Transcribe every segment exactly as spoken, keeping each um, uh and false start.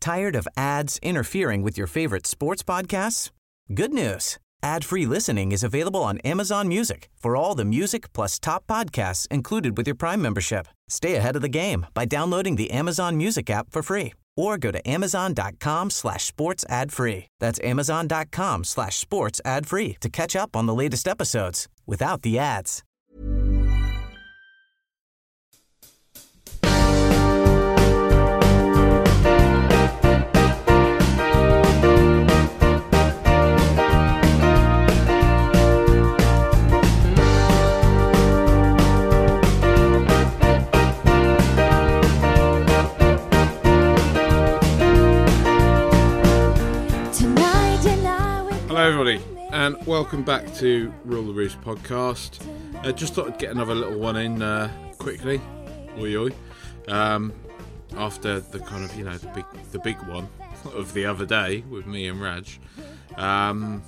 Tired of ads interfering with your favorite sports podcasts? Good news. Ad-free listening is available on Amazon Music for all the music plus top podcasts included with your Prime membership. Stay ahead of the game by downloading the Amazon Music app for free or go to amazon.com slash sports ad free. That's amazon.com slash sports ad free to catch up on the latest episodes without the ads. Hello everybody and welcome back to Rule the Roost podcast. uh, just thought I'd get another little one in uh, quickly oi, oi. Um, after the kind of, you know, the big the big one of the other day with me and Raj, um,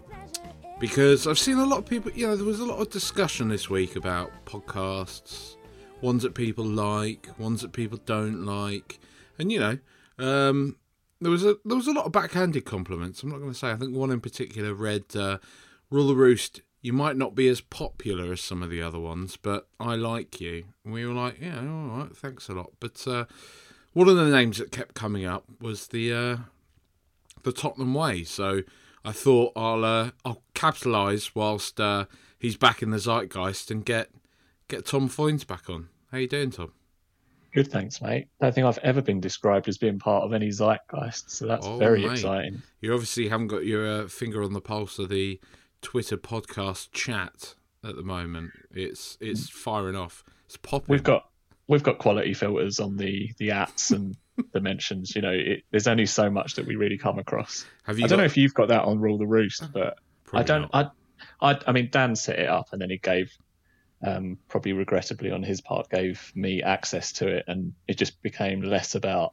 because I've seen a lot of people, you know, there was a lot of discussion this week about podcasts, ones that people like, ones that people don't like, and you know, um There was a there was a lot of backhanded compliments. I'm not going to say. I think one in particular read, uh, "Rule the Roost, you might not be as popular as some of the other ones, but I like you." And we were like, "Yeah, all right, thanks a lot." But uh, one of the names that kept coming up was the uh, the Tottenham Way. So I thought I'll uh, I'll capitalise whilst uh, he's back in the zeitgeist and get get Tom Foynes back on. How you doing, Tom? Good, thanks, mate. I don't think I've ever been described as being part of any zeitgeist, so that's oh, very mate. exciting. You obviously haven't got your uh, finger on the pulse of the Twitter podcast chat at the moment. It's it's firing off. It's popping. We've got we've got quality filters on the the ats and the mentions. You know, it, there's only so much that we really come across. Have you I don't got... know if you've got that on Rule the Roost, but Probably I don't. not. I, I I mean, Dan set it up, and then he gave. Um, probably regrettably on his part, gave me access to it, and it just became less about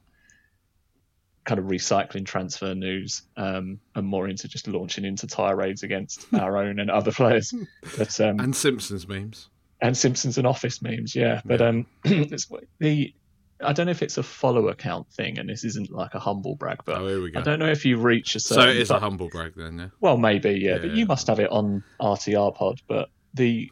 kind of recycling transfer news um, and more into just launching into tirades against our own and other players. But, um, and Simpsons memes. And Simpsons and Office memes, yeah. But yeah. um, it's, the I don't know if it's a follow account thing, and this isn't like a humble brag, but oh, here we go. I don't know if you reach a certain... So it is but, a humble brag then, yeah? Well, maybe, yeah, yeah but yeah. you must have it on R T R Pod, but the...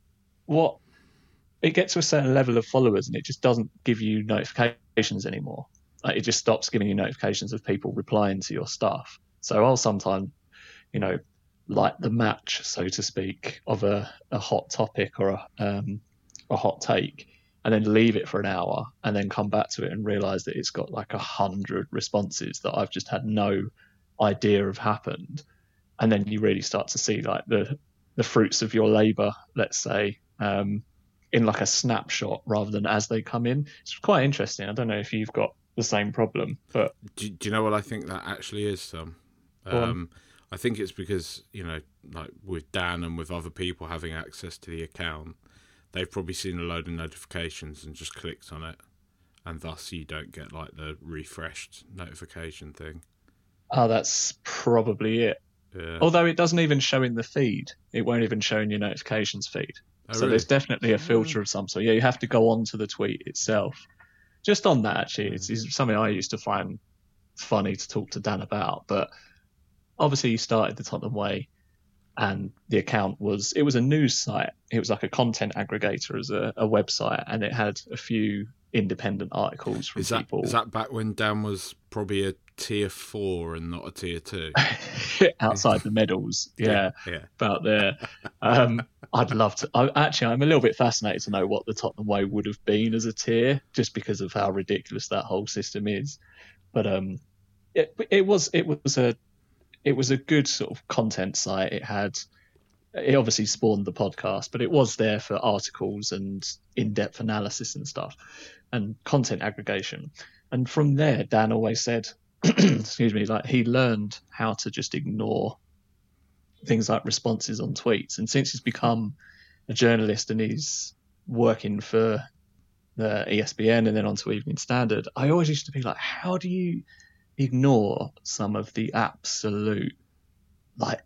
what it gets to a certain level of followers and it just doesn't give you notifications anymore. Like, it just stops giving you notifications of people replying to your stuff. So I'll sometimes, you know, like the match, so to speak, of a, a hot topic or a, um, a hot take, and then leave it for an hour and then come back to it and realize that it's got like a hundred responses that I've just had no idea have happened. And then you really start to see like the the fruits of your labor, let's say, um, in like a snapshot rather than as they come in. It's quite interesting. I don't know if you've got the same problem, but do, do you know what I think that actually is, Tom? Um, I think it's because, you know, like with Dan and with other people having access to the account, they've probably seen a load of notifications and just clicked on it, and thus you don't get like the refreshed notification thing. Oh, that's probably it. Yeah. Although it doesn't even show in the feed. It won't even show in your notifications feed. Oh, so really? There's definitely a filter of some sort. Yeah, you have to go on to the tweet itself. Just on that, actually, it's, it's something I used to find funny to talk to Dan about. But obviously, you started the Tottenham Way, and the account was, it was a news site. It was like a content aggregator as a, a website, and it had a few independent articles from is that, people. Is that back when Dan was probably a tier four and not a tier two? Outside the medals, yeah, yeah, yeah. About there. Um, I'd love to. I, actually, I'm a little bit fascinated to know what the Tottenham Way would have been as a tier, just because of how ridiculous that whole system is. But um, it, it was it was a it was a good sort of content site. It had it obviously spawned the podcast, but it was there for articles and in-depth analysis and stuff, and content aggregation. And from there, Dan always said, excuse me, like he learned how to just ignore things like responses on tweets. And since he's become a journalist and he's working for the E S P N and then onto Evening Standard, I always used to be like, how do you ignore some of the absolute like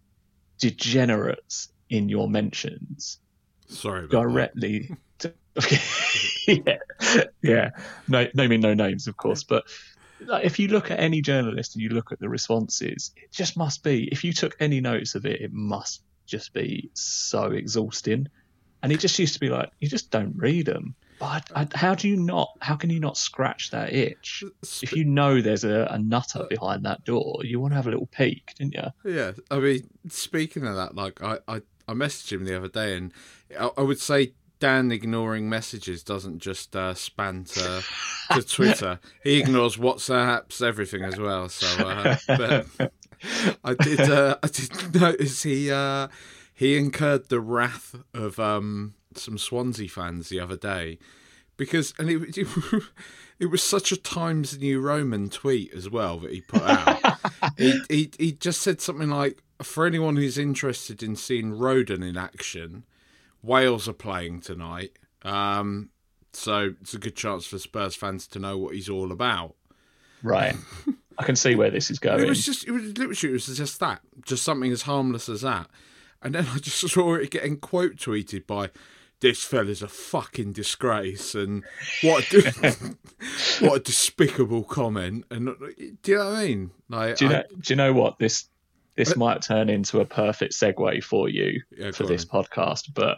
degenerates in your mentions Sorry about directly to, yeah yeah no naming no names of course, but like, if you look at any journalist and you look at the responses, it just must be, if you took any notice of it, it must just be so exhausting. And it just used to be like, you just don't read them. But I, I, how do you not, how can you not scratch that itch? If you know there's a, a nutter behind that door, you want to have a little peek, didn't you? Yeah. I mean, speaking of that, like I, I, I messaged him the other day, and I, I would say Dan ignoring messages doesn't just uh, span to, to Twitter. He ignores WhatsApps, everything as well. So, uh, but I did, uh, I did notice he, uh, he incurred the wrath of um, some Swansea fans the other day, because, and it, it, it was such a Times New Roman tweet as well that he put out. he, he he just said something like, for anyone who's interested in seeing Rodon in action, Wales are playing tonight, um, so it's a good chance for Spurs fans to know what he's all about. Right. I can see where this is going. It was just, it was literally, it was just that, just something as harmless as that. And then I just saw it getting quote tweeted by, "This fella's a fucking disgrace," and what a, what a despicable comment. And do you know what I mean? Like, do you know? I, do you know what this? This might turn into a perfect segue for you yeah, for this on. podcast, but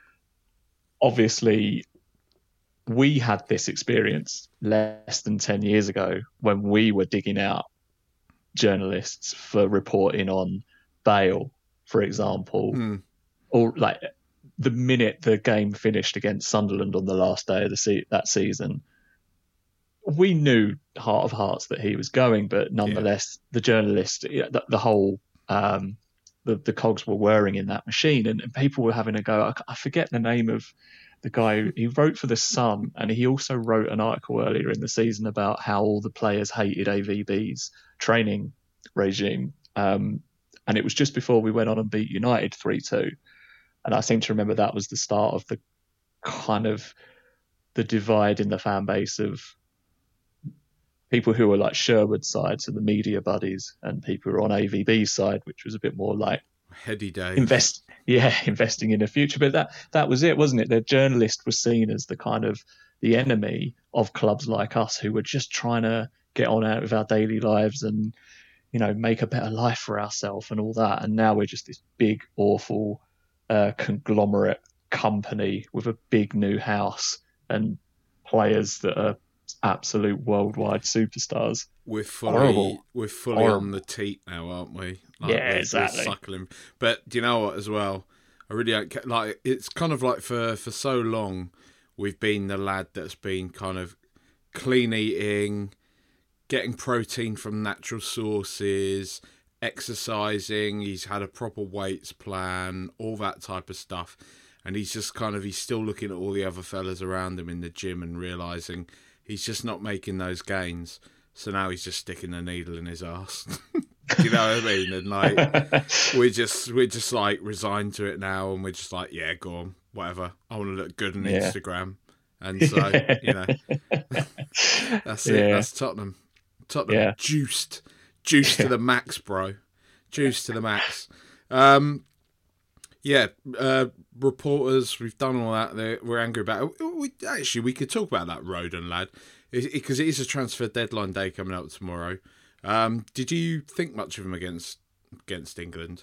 obviously we had this experience less than ten years ago when we were digging out journalists for reporting on Bale, for example, hmm. or like the minute the game finished against Sunderland on the last day of the se- that season, we knew heart of hearts that he was going, but nonetheless, yeah. the journalist, the, the whole, um, the, the cogs were whirring in that machine, and, and people were having a go. I, I forget the name of the guy who he wrote for The Sun, and he also wrote an article earlier in the season about how all the players hated A V B's training regime. Um, and it was just before we went on and beat United three two. And I seem to remember that was the start of the kind of the divide in the fan base of people who were like Sherwood's side, so the media buddies, and people who were on A V B's side, which was a bit more like heady days. Invest, yeah, investing in the future. But that that was it, wasn't it? The journalist was seen as the kind of the enemy of clubs like us who were just trying to get on out with our daily lives and, you know, make a better life for ourselves and all that. And now we're just this big, awful uh, conglomerate company with a big new house and players that are absolute worldwide superstars. We're fully, Horrible. we're fully Horrible. on the teat now, aren't we? Like, yeah, we're, exactly. We're suckling. But do you know what? As well, I really don't ca- like. It's kind of like for for so long, we've been the lad that's been kind of clean eating, getting protein from natural sources, exercising. He's had a proper weights plan, all that type of stuff, and he's just kind of he's still looking at all the other fellas around him in the gym and realizing he's just not making those gains. So now he's just sticking a needle in his arse. Do you know what I mean? And like we're just we're just like resigned to it now, and we're just like, yeah, go on, whatever. I want to look good on yeah. Instagram, and so you know, that's it. Yeah. That's Tottenham. Tottenham Yeah. juiced, juiced to the max, bro. Juiced to the max. Um, yeah, uh, reporters, we've done all that. They're, we're angry about it. We, actually, we could talk about that Rodon lad, because it, it, it is a transfer deadline day coming up tomorrow. Um, did you think much of him against against England?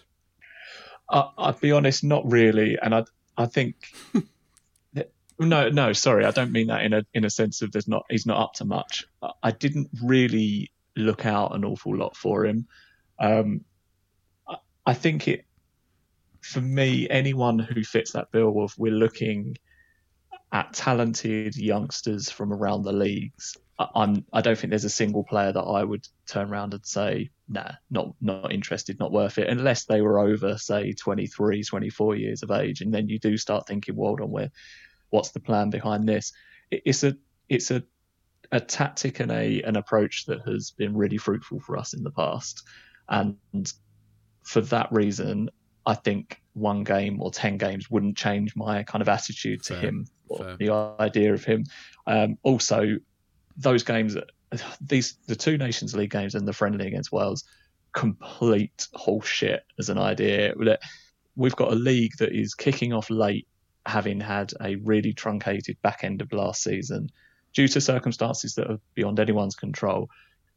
I, I'll be honest, not really. And I I think that, no no sorry, I don't mean that in a in a sense of there's not he's not up to much. I, I didn't really look out an awful lot for him. Um, I, I think it for me, anyone who fits that bill of we're looking at talented youngsters from around the leagues. I'm, I don't think there's a single player that I would turn around and say, nah, not not interested, not worth it, unless they were over, say, twenty-three, twenty-four years of age. And then you do start thinking, well, hold on, where, what's the plan behind this? It, it's a it's a a tactic and a an approach that has been really fruitful for us in the past. And for that reason, I think one game or ten games wouldn't change my kind of attitude to Fair, him or fair. the idea of him. Um, also, those games, these the two Nations League games and the friendly against Wales, complete horseshit as an idea. We've got a league that is kicking off late, having had a really truncated back end of last season due to circumstances that are beyond anyone's control.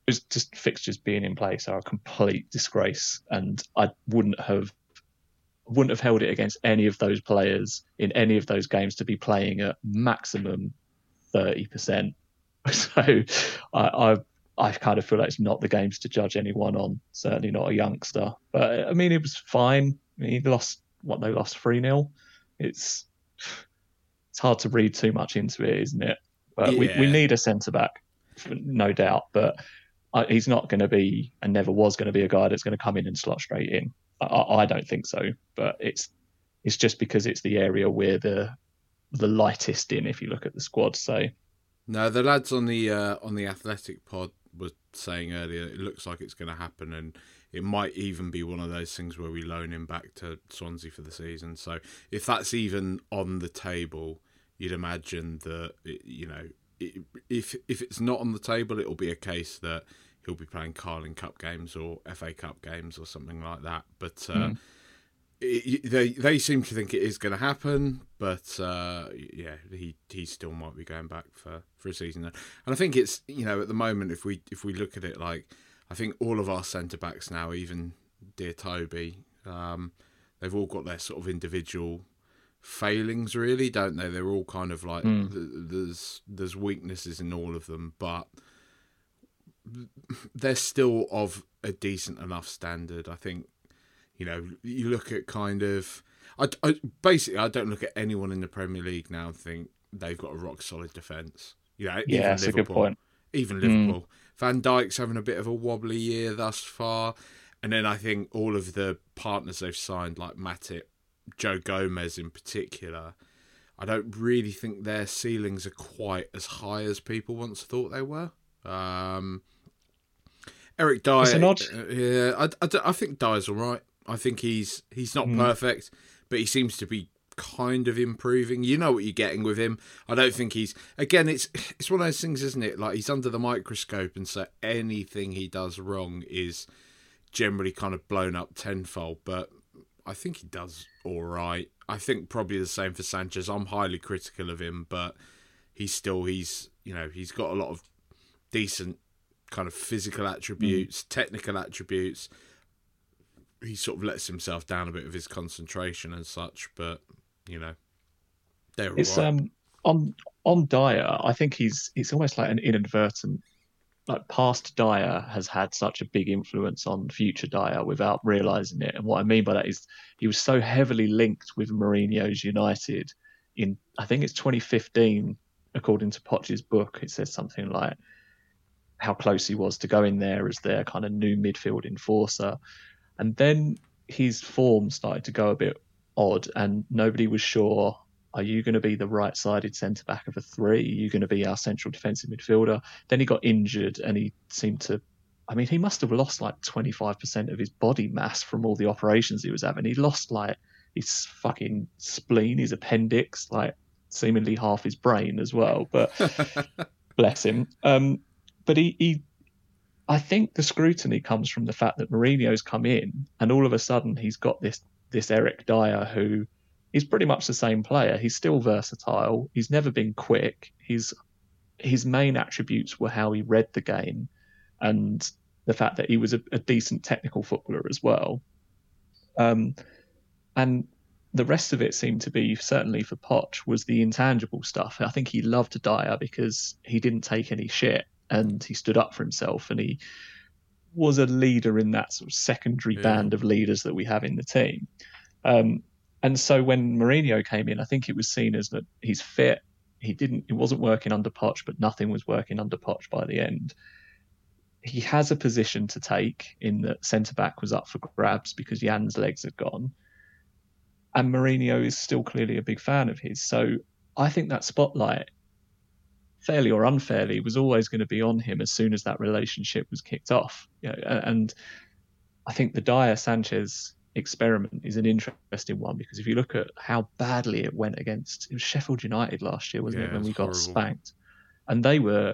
just fixtures being in place are a complete disgrace, and I wouldn't have wouldn't have held it against any of those players in any of those games to be playing at maximum thirty percent. So I, I I kind of feel like it's not the games to judge anyone on, certainly not a youngster. But I mean, it was fine. I mean, he lost, what, they lost three nil. It's it's hard to read too much into it, isn't it? But yeah. we, we need a centre-back, no doubt. But I, he's not going to be, and never was going to be, a guy that's going to come in and slot straight in. I, I don't think so. But it's it's just because it's the area we're the the lightest in, if you look at the squad. So no, the lads on the uh, on the Athletic pod were saying earlier, it looks like it's going to happen, and it might even be one of those things where we loan him back to Swansea for the season. So if that's even on the table, you'd imagine that, you know, if if it's not on the table, it'll be a case that he'll be playing Carling Cup games or F A Cup games or something like that. But uh, mm. it, they they seem to think it is going to happen. But uh, yeah, he he still might be going back for, for a season. And I think it's, you know, at the moment, if we if we look at it, like, I think all of our centre backs now, even dear Toby, um, they've all got their sort of individual failings, really, don't they? They're all kind of like mm. th- there's there's weaknesses in all of them, but they're still of a decent enough standard. I think, you know, you look at kind of, I, I basically I don't look at anyone in the Premier League now and think they've got a rock solid defence. You know, yeah, even that's Liverpool, a good point. Even Liverpool. Mm. Van Dijk's having a bit of a wobbly year thus far, and then I think all of the partners they've signed, like Matip, Joe Gomez in particular, I don't really think their ceilings are quite as high as people once thought they were. Um, Eric Dyer, it's an odd... uh, yeah, I, I, I think Dyer's all right. I think he's he's not mm. perfect, but he seems to be kind of improving. You know what you're getting with him. I don't think he's, again, it's it's one of those things, isn't it? Like, he's under the microscope, and so anything he does wrong is generally kind of blown up tenfold. But I think he does all right. I think probably the same for Sanchez. I'm highly critical of him, but he's still, he's, you know, he's got a lot of decent kind of physical attributes, mm. technical attributes. He sort of lets himself down a bit with his concentration and such, but, you know, they're it's all right. um on on Dyer, I think he's it's almost like an inadvertent, like, past Dyer has had such a big influence on future Dyer without realising it. And what I mean by that is he was so heavily linked with Mourinho's United in, I think it's twenty fifteen, according to Poch's book. It says something like how close he was to going there as their kind of new midfield enforcer. And then his form started to go a bit odd, and nobody was sure, are you going to be the right-sided centre-back of a three? Are you going to be our central defensive midfielder? Then he got injured, and he seemed to... I mean, he must have lost like twenty-five percent of his body mass from all the operations he was having. He lost like his fucking spleen, his appendix, like seemingly half his brain as well. But bless him. Um, but he... he I think the scrutiny comes from the fact that Mourinho's come in, and all of a sudden he's got this this Eric Dyer who is pretty much the same player. He's still versatile. He's never been quick. His his main attributes were how he read the game, and the fact that he was a, a decent technical footballer as well. Um, and the rest of it seemed to be, certainly for Poch, was the intangible stuff. I think he loved Dyer because he didn't take any shit, and he stood up for himself, and he was a leader in that sort of secondary yeah. band of leaders that we have in the team. Um, and so when Mourinho came in, I think it was seen as that he's fit. He didn't, it wasn't working under Poch, but nothing was working under Poch by the end. He has a position to take in that centre-back was up for grabs because Jan's legs had gone. And Mourinho is still clearly a big fan of his. So I think that spotlight, fairly or unfairly, was always going to be on him as soon as that relationship was kicked off. You know, and I think the Dyer Sanchez experiment is an interesting one, because if you look at how badly it went against, it was Sheffield United last year, wasn't yeah, it, when we horrible. got spanked, and they were.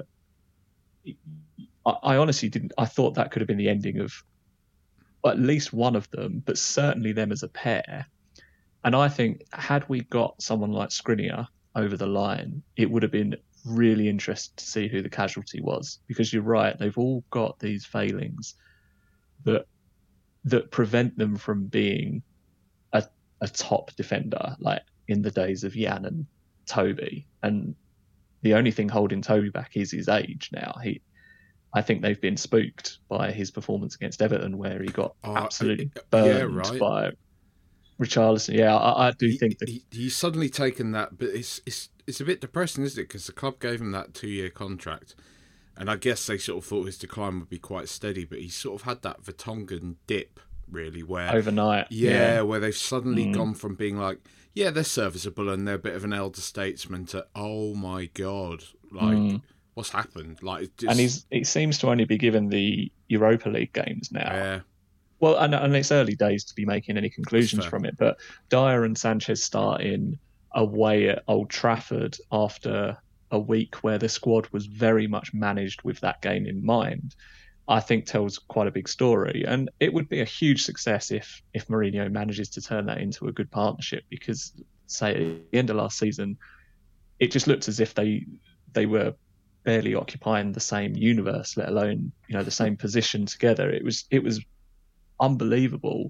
I, I honestly didn't. I thought that could have been the ending of at least one of them, but certainly them as a pair. And I think had we got someone like Skriniar over the line, it would have been really interested to see who the casualty was, because you're right, they've all got these failings that that prevent them from being a, a top defender, like in the days of Jan and Toby. And the only thing holding Toby back is his age now. He, I think they've been spooked by his performance against Everton, where he got oh, absolutely yeah, burned right. by Richarlison. Yeah, I, I do he, think that he, he's suddenly taken that, but it's it's it's a bit depressing, isn't it? Because the club gave him that two-year contract, and I guess they sort of thought his decline would be quite steady, but he sort of had that Vertonghen dip, really, where overnight, yeah, yeah. where they've suddenly Mm. gone from being like, yeah, they're serviceable and they're a bit of an elder statesman to, oh my god, like Mm. what's happened? Like, it just, And he's he seems to only be given the Europa League games now. yeah, Well, and, and it's early days to be making any conclusions fair. from it, but Dyer and Sanchez starting away at Old Trafford after a week where the squad was very much managed with that game in mind, I think tells quite a big story. And it would be a huge success if if Mourinho manages to turn that into a good partnership, because, say, at the end of last season, it just looked as if they they were barely occupying the same universe, let alone, you know, the same position together. It was it was unbelievable.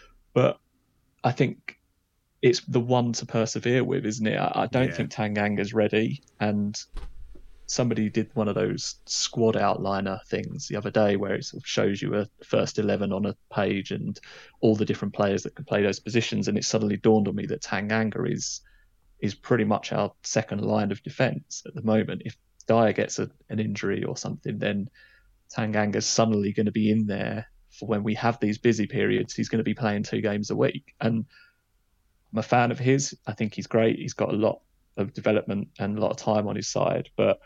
But I think it's the one to persevere with, isn't it? I, I don't Yeah. think Tanganga's ready. And somebody did one of those squad outliner things the other day where it sort of shows you a first eleven on a page and all the different players that can play those positions. And it suddenly dawned on me that Tanganga is is pretty much our second line of defence at the moment. If Dyer gets a, an injury or something, then Tanganga's suddenly going to be in there for when we have these busy periods. He's going to be playing two games a week. And I'm a fan of his. I think he's great. He's got a lot of development and a lot of time on his side. But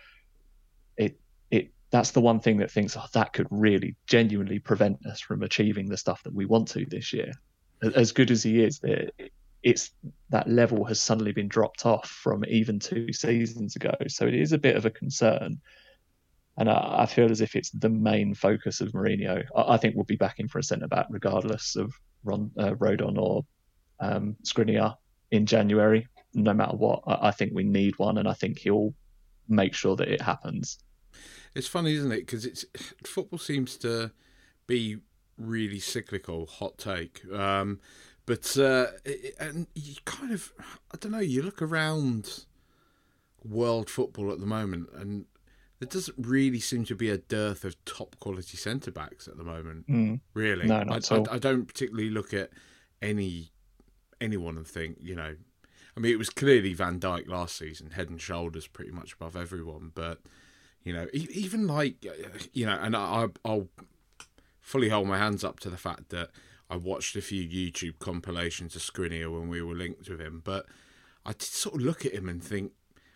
it it that's the one thing that thinks, oh, that could really genuinely prevent us from achieving the stuff that we want to this year. As good as he is, it's that level has suddenly been dropped off from even two seasons ago. So it is a bit of a concern. And I, I feel as if it's the main focus of Mourinho. I, I think we'll be back in for a centre-back regardless of Ron, uh, Rodon or um, Skriniar in January. No matter what, I, I think we need one, and I think he'll make sure that it happens. It's funny, isn't it? Because it's football seems to be really cyclical. Hot take, um, but uh, it, and you kind of, I don't know. You look around world football at the moment, and there doesn't really seem to be a dearth of top quality centre backs at the moment. Mm. Really, No, not I, at all. I, I don't particularly look at any anyone and think, you know. I mean, it was clearly Van Dijk last season, head and shoulders pretty much above everyone. But, you know, even like, you know, and I, I'll fully hold my hands up to the fact that I watched a few YouTube compilations of Skriniar when we were linked with him. But I did sort of look at him and think,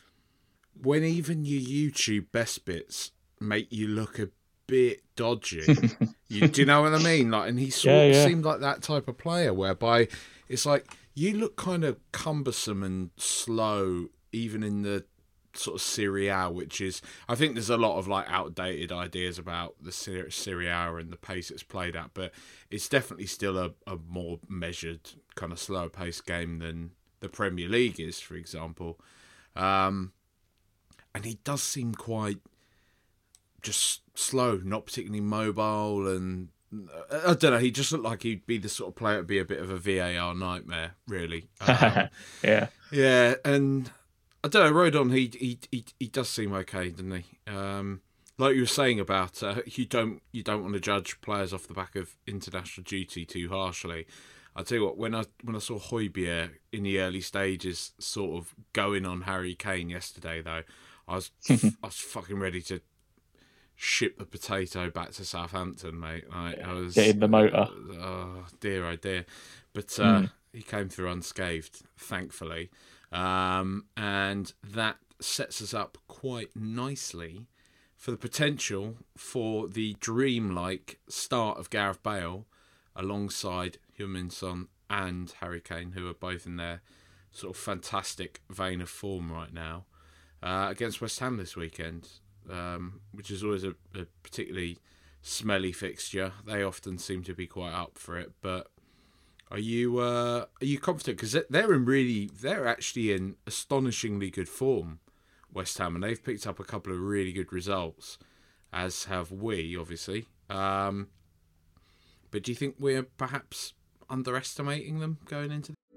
when even your YouTube best bits make you look a bit dodgy, you, do you know what I mean? Like, and he sort Yeah, of yeah. seemed like that type of player whereby it's like, you look kind of cumbersome and slow, even in the sort of Serie A, which is, I think there's a lot of like outdated ideas about the Ser- Serie A and the pace it's played at, but it's definitely still a, a more measured, kind of slower paced game than the Premier League is, for example. Um, and he does seem quite just slow, not particularly mobile, and I don't know, he just looked like he'd be the sort of player to be a bit of a V A R nightmare, really. Um, yeah. yeah, and I don't know, Rodon, he he he, he does seem okay, doesn't he? Um, like you were saying about uh, you don't you don't want to judge players off the back of international duty too harshly. I tell you what, when I when I saw Højbjerg in the early stages, sort of going on Harry Kane yesterday, though, I was I was fucking ready to ship the potato back to Southampton, mate. Like, I was Get in the motor. Oh dear, oh dear. But uh, Mm. he came through unscathed, thankfully, um, and that sets us up quite nicely for the potential for the dream-like start of Gareth Bale alongside Heung-min Son and Harry Kane, who are both in their sort of fantastic vein of form right now, uh, against West Ham this weekend. Um, which is always a, a particularly smelly fixture. They often seem to be quite up for it. But are you uh, are you confident? Because they're in really, they're actually in astonishingly good form, West Ham, and they've picked up a couple of really good results, as have we, obviously. Um, but do you think we're perhaps underestimating them going into the...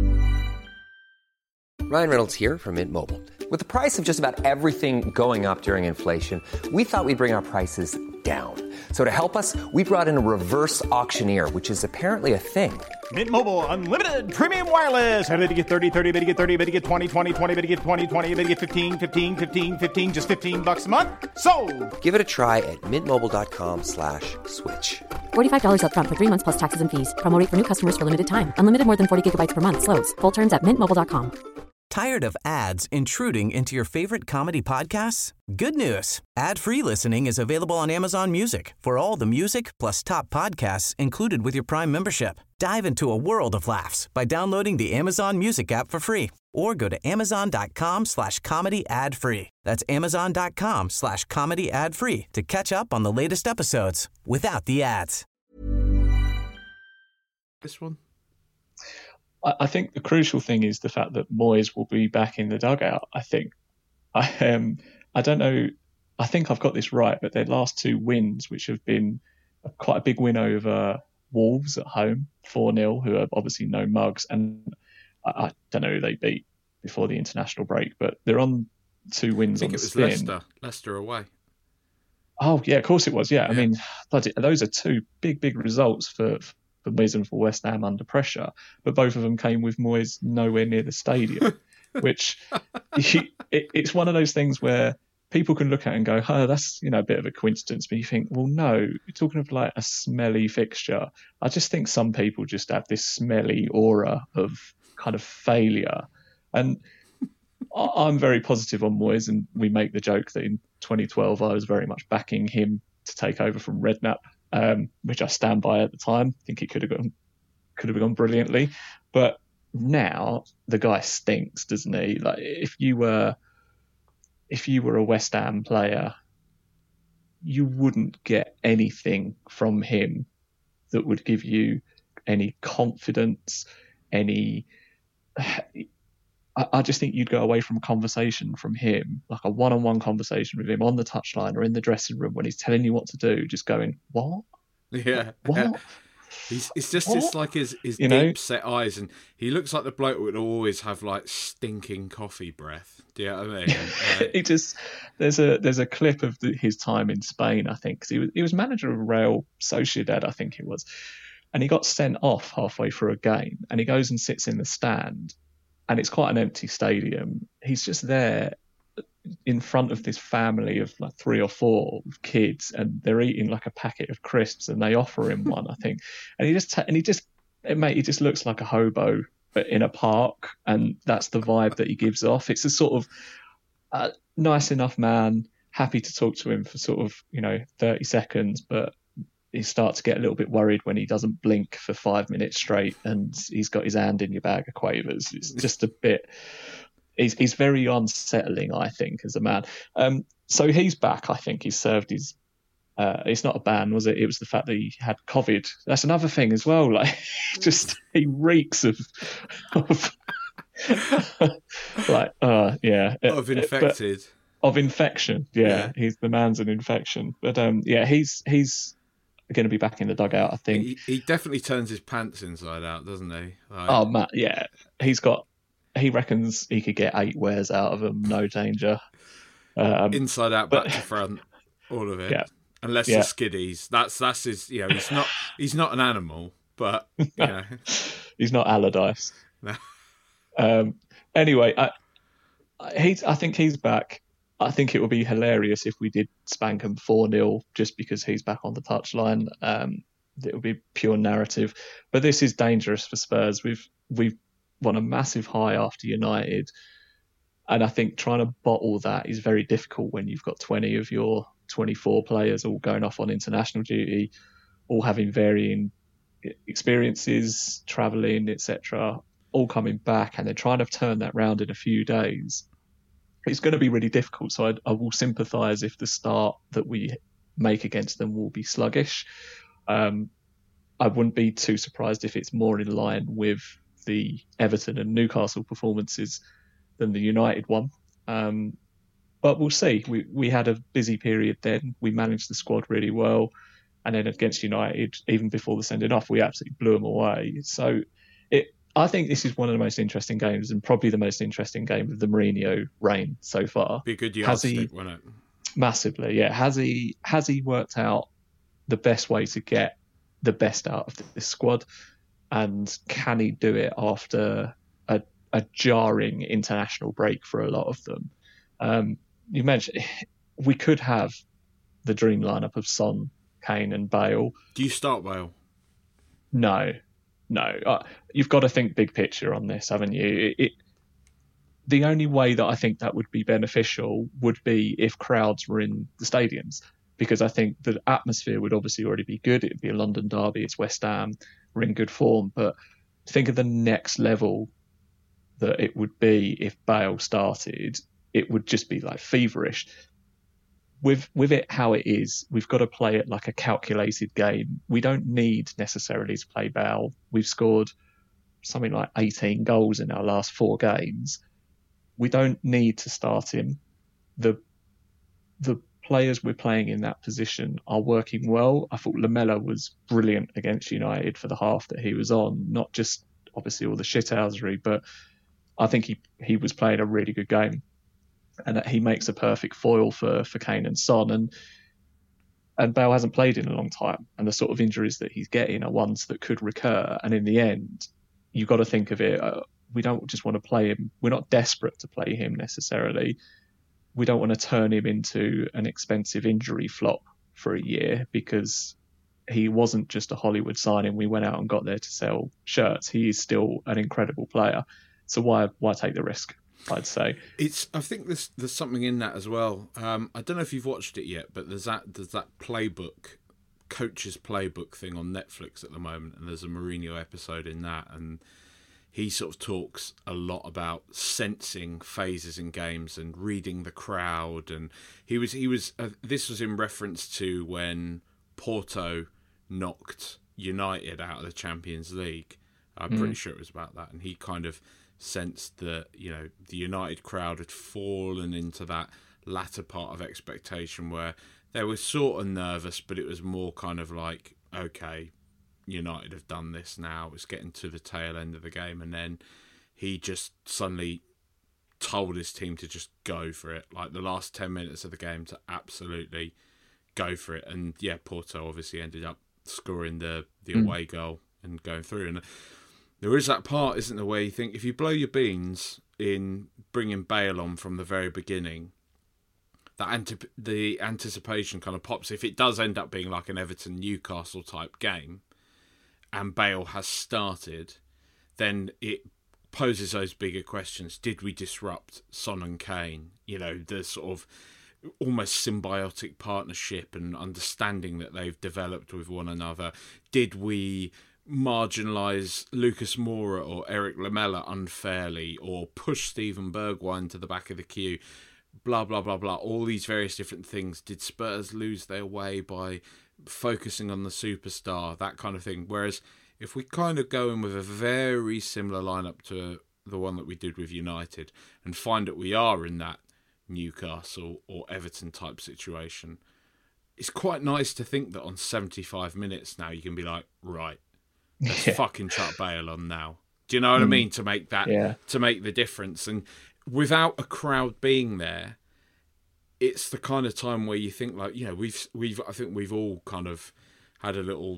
Ryan Reynolds here from Mint Mobile. With the price of just about everything going up during inflation, we thought we'd bring our prices down. So to help us, we brought in a reverse auctioneer, which is apparently a thing. Mint Mobile Unlimited Premium Wireless. How to get thirty, thirty, how to get thirty, how to get twenty, twenty, twenty, how to get twenty, twenty, how to get fifteen, fifteen, fifteen, fifteen, just fifteen bucks a month? Sold! Give it a try at mintmobile.com slash switch. forty-five dollars up front for three months plus taxes and fees. Promo rate for new customers for limited time. Unlimited more than forty gigabytes per month. Slows full terms at mint mobile dot com. Tired of ads intruding into your favorite comedy podcasts? Good news. Ad-free listening is available on Amazon Music for all the music plus top podcasts included with your Prime membership. Dive into a world of laughs by downloading the Amazon Music app for free or go to amazon.com slash comedy ad-free. That's amazon.com slash comedy ad-free to catch up on the latest episodes without the ads. This one? I think the crucial thing is the fact that Moyes will be back in the dugout. I think I um I don't know. I think I've got this right, but their last two wins, which have been quite a big win over Wolves at home, four nil, who are obviously no mugs, and I, I don't know who they beat before the international break, but they're on two wins I think on the it was spin. Leicester, Leicester away. Oh yeah, of course it was. Yeah, yeah. I mean, bloody, those are two big, big results for. for Moyes and for West Ham under pressure, but both of them came with Moyes nowhere near the stadium, which he, it, it's one of those things where people can look at it and go, oh, that's, you know, a bit of a coincidence, but you think, well, no, you're talking of like a smelly fixture. I just think some people just have this smelly aura of kind of failure, and I, I'm very positive on Moyes, and we make the joke that in twenty twelve I was very much backing him to take over from Redknapp. Um, which I stand by at the time. I think he could have gone, could have gone brilliantly, but now the guy stinks, doesn't he? Like if you were, if you were a West Ham player, you wouldn't get anything from him that would give you any confidence, any. I, I just think you'd go away from a conversation from him, like a one-on-one conversation with him on the touchline or in the dressing room when he's telling you what to do, just going, what? Yeah. What? He's, it's just What? it's like his, his You deep know? set eyes, and he looks like the bloke who would always have like stinking coffee breath. Do you know what I mean? Uh, It just there's a there's a clip of the, his time in Spain, I think, 'cause he was he was manager of Real Sociedad, I think it was, and he got sent off halfway through a game, and he goes and sits in the stand, and it's quite an empty stadium. He's just there in front of this family of like three or four kids, and they're eating like a packet of crisps, and they offer him one, I think, and he just ta- and he just mate, he just looks like a hobo but in a park, and that's the vibe that he gives off. It's a sort of uh, nice enough man, happy to talk to him for sort of, you know, thirty seconds, but you start to get a little bit worried when he doesn't blink for five minutes straight and he's got his hand in your bag of quavers. It's just a bit, he's, he's very unsettling, I think, as a man. Um, so he's back, I think. He's served his, uh, it's not a ban, was it? It was the fact that he had COVID. That's another thing as well. Like, just, he reeks of, of like, uh, yeah. of infected. But, of infection, yeah. Yeah. He's the man's an infection. But um, yeah, he's he's going to be back in the dugout, I think. He, he definitely turns his pants inside out, doesn't he? Like, Oh, Matt, yeah. He's got, he reckons he could get eight wears out of them, no danger. Um, inside out, but- back to front, all of it. Yeah. Unless Yeah. the skiddies. That's that's his. You know, he's not he's not an animal, but you know. he's not Allardyce. No. Um, anyway, I, I- he's, I think he's back. I think it would be hilarious if we did spank him four nil just because he's back on the touchline. Um, it would be pure narrative. But this is dangerous for Spurs. We've we've won a massive high after United. And I think trying to bottle that is very difficult when you've got twenty of your twenty-four players all going off on international duty, all having varying experiences, travelling, et cetera, all coming back, and they're trying to turn that round in a few days. It's going to be really difficult. So I, I will sympathise if the start that we make against them will be sluggish. Um, I wouldn't be too surprised if it's more in line with the Everton and Newcastle performances than the United one. Um, but we'll see. We we had a busy period then. We managed the squad really well. And then against United, even before the sending off, we absolutely blew them away. So it, I think this is one of the most interesting games, and probably the most interesting game of the Mourinho reign so far. Be a good yardstick, won't it? Massively, yeah. Has he has he worked out the best way to get the best out of this squad, and can he do it after a, a jarring international break for a lot of them? Um, you mentioned we could have the dream lineup of Son, Kane and Bale. Do you start Bale? No, no. Uh, you've got to think big picture on this, haven't you? It, it, the only way that I think that would be beneficial would be if crowds were in the stadiums, because I think the atmosphere would obviously already be good. It would be a London derby. It's West Ham. We're in good form. But think of the next level that it would be if Bale started. It would just be like feverish. With with it how it is, we've got to play it like a calculated game. We don't need necessarily to play Bale. We've scored something like eighteen goals in our last four games. We don't need to start him. The the players we're playing in that position are working well. I thought Lamela was brilliant against United for the half that he was on. Not just obviously all the shithousery, but I think he, he was playing a really good game. And that he makes a perfect foil for, for Kane and Son. And and Bale hasn't played in a long time. And the sort of injuries that he's getting are ones that could recur. And in the end, you've got to think of it. Uh, we don't just want to play him. We're not desperate to play him necessarily. We don't want to turn him into an expensive injury flop for a year, because he wasn't just a Hollywood signing. We went out and got there to sell shirts. He is still an incredible player. So why why take the risk? I'd say it's. I think there's there's something in that as well. Um, I don't know if you've watched it yet, but there's that there's that playbook, coach's playbook thing on Netflix at the moment, and there's a Mourinho episode in that, and he sort of talks a lot about sensing phases in games and reading the crowd. And he was he was uh, this was in reference to when Porto knocked United out of the Champions League. I'm mm. pretty sure it was about that, and he kind of sensed that, you know, the United crowd had fallen into that latter part of expectation where they were sort of nervous, but it was more kind of like, okay, United have done this now. It's getting to the tail end of the game, and then he just suddenly told his team to just go for it, like the last ten minutes of the game, to absolutely go for it. And yeah, Porto obviously ended up scoring the the mm. away goal and going through. And there is that part, isn't there, where you think if you blow your beans in bringing Bale on from the very beginning, that anti- the anticipation kind of pops. If it does end up being like an Everton-Newcastle type game and Bale has started, then it poses those bigger questions. Did we disrupt Son and Kane? You know, the sort of almost symbiotic partnership and understanding that they've developed with one another. Did we marginalise Lucas Moura or Eric Lamela unfairly, or push Steven Bergwijn to the back of the queue? Blah, blah, blah, blah. All these various different things. Did Spurs lose their way by focusing on the superstar? That kind of thing. Whereas if we kind of go in with a very similar lineup to the one that we did with United and find that we are in that Newcastle or Everton type situation, it's quite nice to think that on seventy-five minutes now you can be like, right, let's yeah. fucking chuck Bale on now. Do you know what mm. I mean? To make that, yeah. to make the difference. And without a crowd being there, it's the kind of time where you think, like, you know, we've we've I think we've all kind of had a little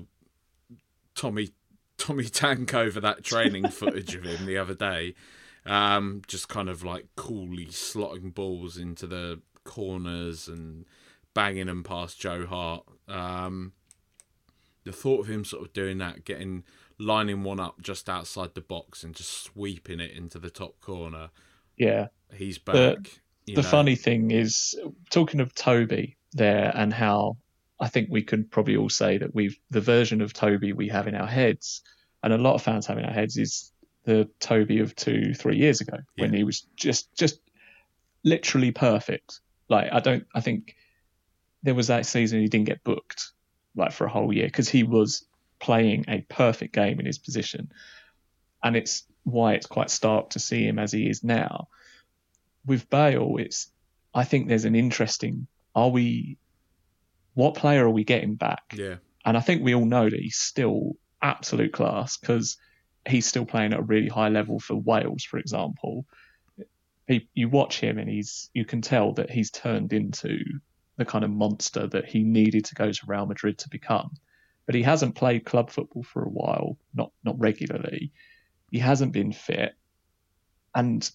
Tommy Tommy Tank over that training footage of him the other day, um, just kind of like coolly slotting balls into the corners and banging them past Joe Hart. Um, the thought of him sort of doing that, getting lining one up just outside the box and just sweeping it into the top corner. Yeah, he's back. The, you the know. funny thing is, talking of Toby there, and how I think we could probably all say that we've the version of Toby we have in our heads, and a lot of fans have in our heads, is the Toby of two, three years ago yeah. when he was just just literally perfect. Like I don't, I think there was that season he didn't get booked like for a whole year because he was playing a perfect game in his position, and it's why it's quite stark to see him as he is now. With Bale, it's I think there's an interesting, are we, what player are we getting back? Yeah. And I think we all know that he's still absolute class because he's still playing at a really high level for Wales, for example. He, you watch him and he's you can tell that he's turned into the kind of monster that he needed to go to Real Madrid to become. But he hasn't played club football for a while, not not regularly. He hasn't been fit. And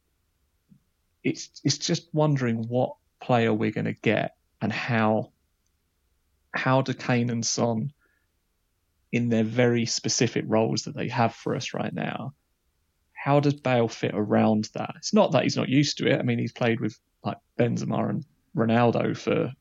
it's it's just wondering what player we're going to get and how how do Kane and Son, in their very specific roles that they have for us right now, how does Bale fit around that? It's not that he's not used to it. I mean, he's played with like Benzema and Ronaldo for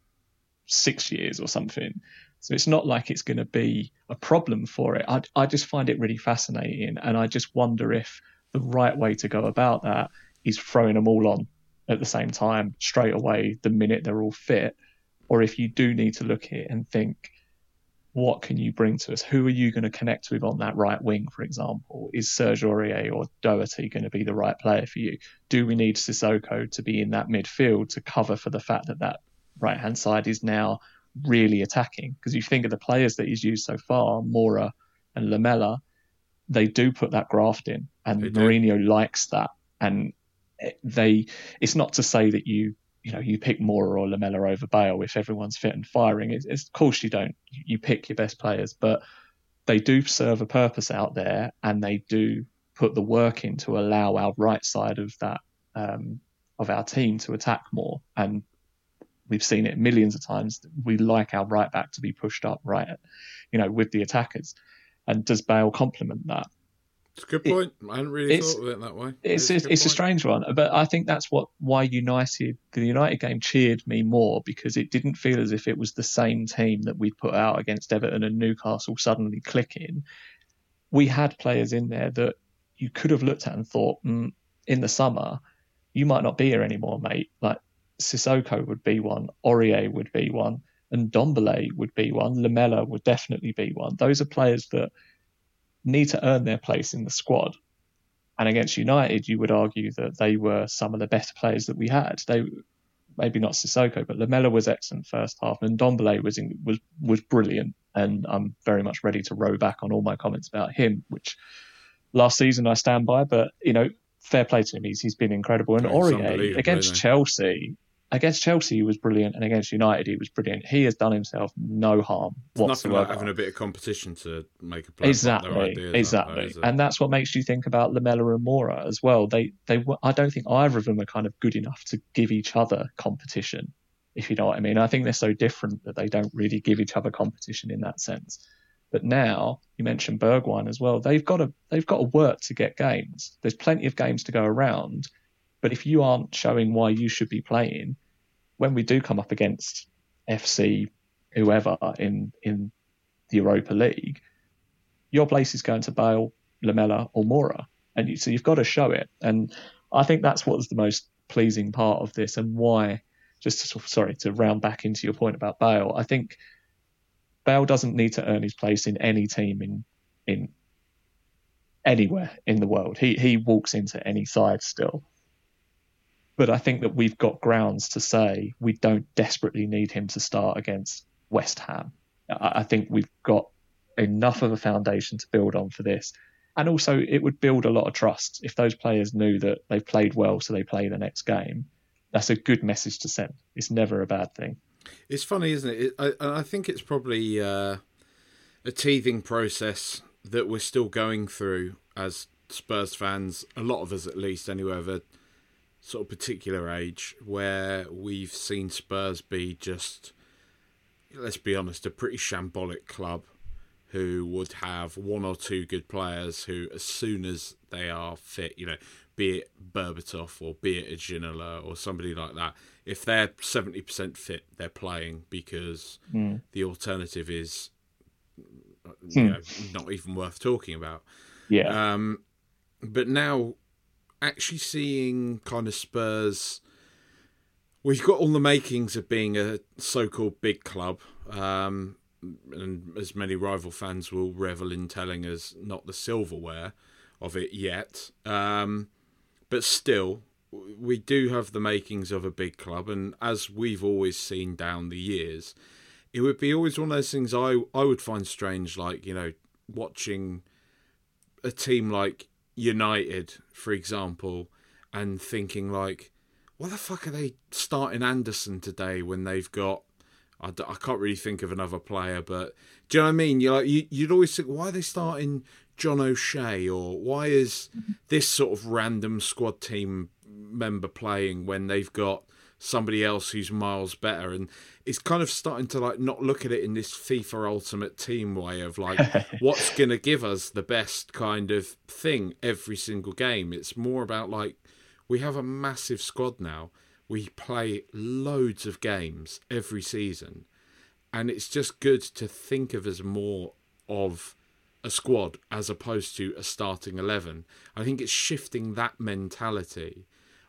six years or something. So it's not like it's going to be a problem for it. I, I just find it really fascinating. And I just wonder if the right way to go about that is throwing them all on at the same time, straight away, the minute they're all fit. Or if you do need to look at it and think, what can you bring to us? Who are you going to connect with on that right wing, for example? Is Serge Aurier or Doherty going to be the right player for you? Do we need Sissoko to be in that midfield to cover for the fact that that right-hand side is now really attacking? Because you think of the players that he's used so far, Moura and Lamela, they do put that graft in, and Mourinho likes that. And they, it's not to say that you, you know, you pick Moura or Lamela over Bale if everyone's fit and firing. It's, it's, of course you don't. You pick your best players, but they do serve a purpose out there, and they do put the work in to allow our right side of that um, of our team to attack more. And we've seen it millions of times. We like our right back to be pushed up, right, you know, with the attackers. And does Bale complement that? It's a good point. It, I hadn't really thought of it that way. It's it's a, a it's a strange one, but I think that's what why United, the United game cheered me more, because it didn't feel as if it was the same team that we'd put out against Everton and Newcastle suddenly clicking. We had players in there that you could have looked at and thought, mm, in the summer, you might not be here anymore, mate. Like Sissoko would be one, Aurier would be one, and Ndombele would be one. Lamela would definitely be one. Those are players that need to earn their place in the squad. And against United, you would argue that they were some of the better players that we had. They maybe not Sissoko, but Lamela was excellent first half, and Ndombele was in, was was brilliant. And I'm very much ready to row back on all my comments about him, which last season I stand by. But you know, fair play to him. He's he's been incredible. And Aurier against Chelsea. Against Chelsea, he was brilliant, and against United, he was brilliant. He has done himself no harm it's whatsoever. Nothing like having a bit of competition to make a play. Exactly, ideas, exactly, that, and that's what makes you think about Lamela and Moura as well. They, they, I don't think either of them are kind of good enough to give each other competition, if you know what I mean. I think they're so different that they don't really give each other competition in that sense. But now you mentioned Bergwijn as well. They've got to, they've got to work to get games. There's plenty of games to go around. But if you aren't showing why you should be playing, when we do come up against F C, whoever in in the Europa League, your place is going to Bale, Lamela or Moura. And you, so you've got to show it. And I think that's what was the most pleasing part of this, and why, just to sort of, sorry, to round back into your point about Bale, I think Bale doesn't need to earn his place in any team in in anywhere in the world. He He walks into any side still. But I think that we've got grounds to say we don't desperately need him to start against West Ham. I think we've got enough of a foundation to build on for this. And also, it would build a lot of trust if those players knew that they've played well, so they play the next game. That's a good message to send. It's never a bad thing. It's funny, isn't it? I, I think it's probably uh, a teething process that we're still going through as Spurs fans, a lot of us at least, anyway, of a sort of particular age, where we've seen Spurs be just, let's be honest, a pretty shambolic club who would have one or two good players who, as soon as they are fit, you know, be it Berbatov or be it a Ginola or somebody like that, if they're seventy percent fit, they're playing, because mm. the alternative is you know, not even worth talking about. Yeah. Um, but now, actually seeing kind of Spurs, we've got all the makings of being a so-called big club, um, and as many rival fans will revel in telling us, not the silverware of it yet, um, but still, we do have the makings of a big club, and as we've always seen down the years, it would be always one of those things I I would find strange, like, you know, watching a team like United, for example, and thinking like, why the fuck are they starting Anderson today when they've got, I, I can't really think of another player, but do you know what I mean? You're like, you, you'd always think, why are they starting John O'Shea, or why is this sort of random squad team member playing when they've got somebody else who's miles better? And it's kind of starting to like not look at it in this FIFA Ultimate Team way of like what's going to give us the best kind of thing every single game. It's more about like, we have a massive squad now. We play loads of games every season, and it's just good to think of as more of a squad as opposed to a starting eleven. I think it's shifting that mentality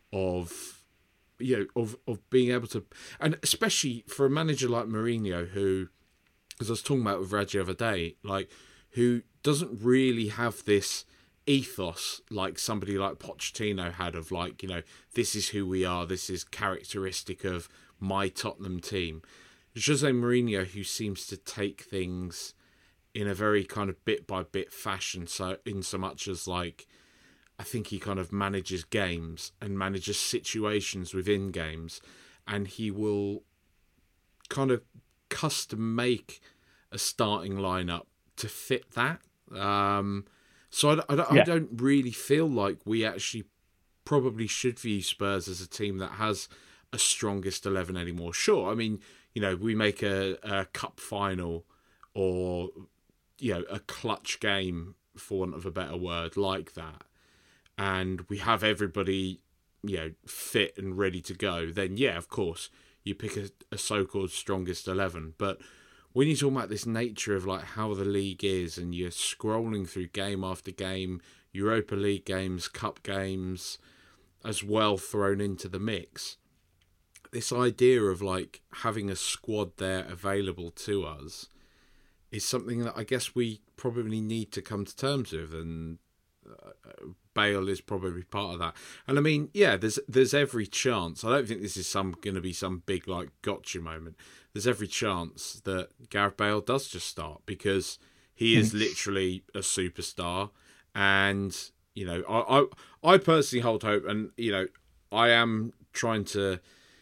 of, you know, of, of being able to, and especially for a manager like Mourinho, who, as I was talking about with Raj the other day, like, who doesn't really have this ethos like somebody like Pochettino had of like, you know, this is who we are, this is characteristic of my Tottenham team. Jose Mourinho, who seems to take things in a very kind of bit by bit fashion, so in so much as like, I think he kind of manages games and manages situations within games, and he will kind of custom make a starting lineup to fit that. Um, so I, I, yeah. I don't really feel like we actually probably should view Spurs as a team that has a strongest eleven anymore. Sure, I mean, you know, we make a, a cup final or, you know, a clutch game, for want of a better word, like that, and we have everybody, you know, fit and ready to go, then yeah, of course, you pick a, a so-called strongest eleven. But when you talk about this nature of like how the league is, and you're scrolling through game after game, Europa League games, cup games as well thrown into the mix, this idea of like having a squad there available to us is something that I guess we probably need to come to terms with, and uh, Bale is probably part of that. And I mean, yeah, there's there's every chance. I don't think this is some going to be some big like gotcha moment. There's every chance that Gareth Bale does just start, because he is literally a superstar. And you know, I, I I personally hold hope, and you know, I am trying to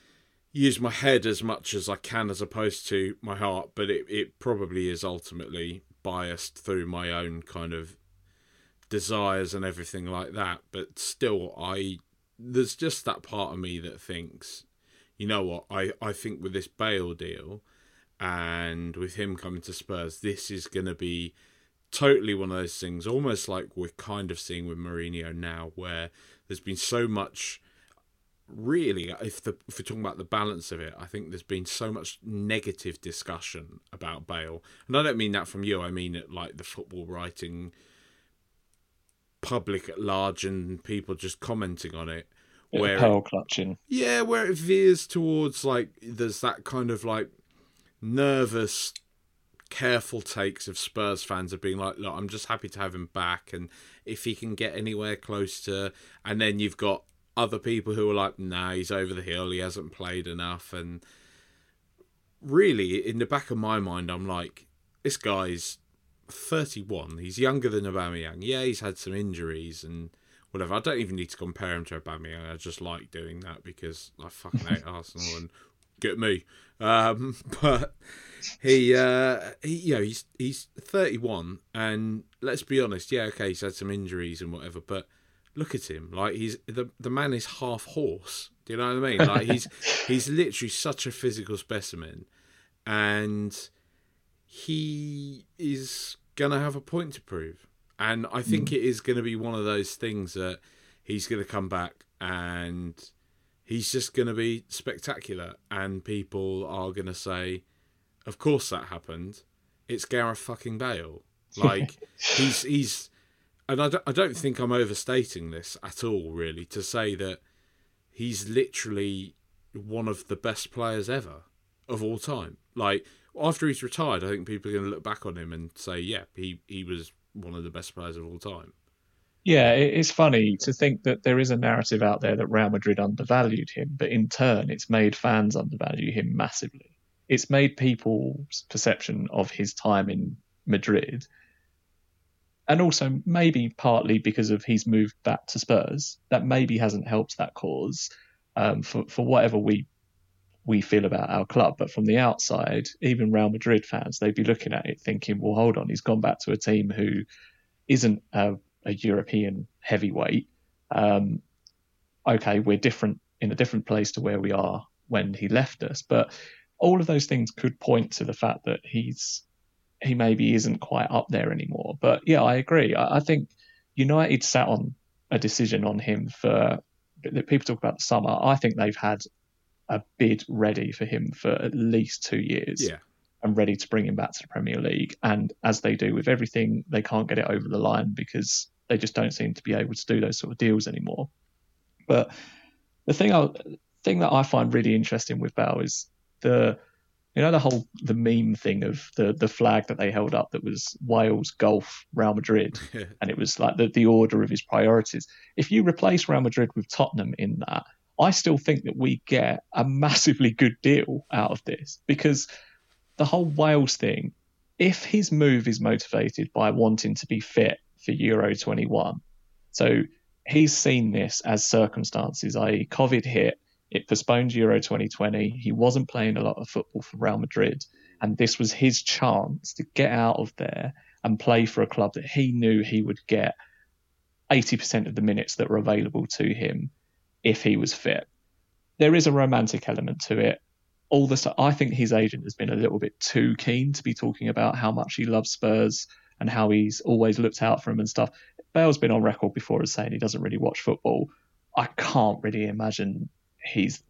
use my head as much as I can as opposed to my heart, but it, it probably is ultimately biased through my own kind of desires and everything like that. But still, I there's just that part of me that thinks, you know what, I, I think with this Bale deal and with him coming to Spurs, this is going to be totally one of those things, almost like we're kind of seeing with Mourinho now, where there's been so much, really, if, the, if we're talking about the balance of it, I think there's been so much negative discussion about Bale. And I don't mean that from you, I mean it like the football writing public at large and people just commenting on it. Where pearl clutching. Yeah, where it veers towards like, there's that kind of like nervous, careful takes of Spurs fans of being like, look, I'm just happy to have him back, and if he can get anywhere close to, and then you've got other people who are like, nah, he's over the hill, he hasn't played enough. And really, in the back of my mind, I'm like, this guy's thirty-one, he's younger than Aubameyang. Yeah, he's had some injuries and whatever. I don't even need to compare him to Aubameyang. I just like doing that because I fucking hate Arsenal and get me. Um, but he, uh, he, you know, he's he's thirty-one, and let's be honest. Yeah, okay, he's had some injuries and whatever, but look at him. Like, he's the the man is half horse. Do you know what I mean? Like, he's he's literally such a physical specimen, and he is gonna have a point to prove. And I think mm. it is going to be one of those things that he's going to come back and he's just going to be spectacular. And people are going to say, of course that happened. It's Gareth fucking Bale. Like, he's... he's, and I don't, I don't think I'm overstating this at all, really, to say that he's literally one of the best players ever of all time. Like, after he's retired, I think people are going to look back on him and say, yeah, he, he was one of the best players of all time. Yeah, it's funny to think that there is a narrative out there that Real Madrid undervalued him, but in turn, it's made fans undervalue him massively. It's made people's perception of his time in Madrid, and also maybe partly because of he's moved back to Spurs, that maybe hasn't helped that cause um, for, for whatever we we feel about our club. But from the outside, even Real Madrid fans, they'd be looking at it thinking, well, hold on, he's gone back to a team who isn't a, a European heavyweight. Um, okay, we're different in a different place to where we are when he left us. But all of those things could point to the fact that he's he maybe isn't quite up there anymore. But yeah, I agree. I, I think United sat on a decision on him for, people talk about the summer. I think they've had a bid ready for him for at least two years. Yeah. And ready to bring him back to the Premier League. And as they do with everything, they can't get it over the line because they just don't seem to be able to do those sort of deals anymore. But the thing I thing that I find really interesting with Bale is the, you know, the whole the meme thing of the the flag that they held up that was Wales, golf, Real Madrid, and it was like the the order of his priorities. If you replace Real Madrid with Tottenham in that, I still think that we get a massively good deal out of this, because the whole Wales thing, if his move is motivated by wanting to be fit for Euro twenty-one, so he's seen this as circumstances, that is. COVID hit, it postponed Euro twenty twenty, he wasn't playing a lot of football for Real Madrid, and this was his chance to get out of there and play for a club that he knew he would get eighty percent of the minutes that were available to him if he was fit. There is a romantic element to it. All this, I think his agent has been a little bit too keen to be talking about how much he loves Spurs and how he's always looked out for him and stuff. Bale's been on record before as saying he doesn't really watch football. I can't really imagine he's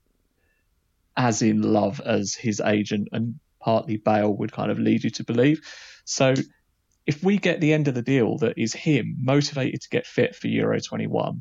as in love as his agent and partly Bale would kind of lead you to believe. So if we get the end of the deal that is him motivated to get fit for Euro twenty-one,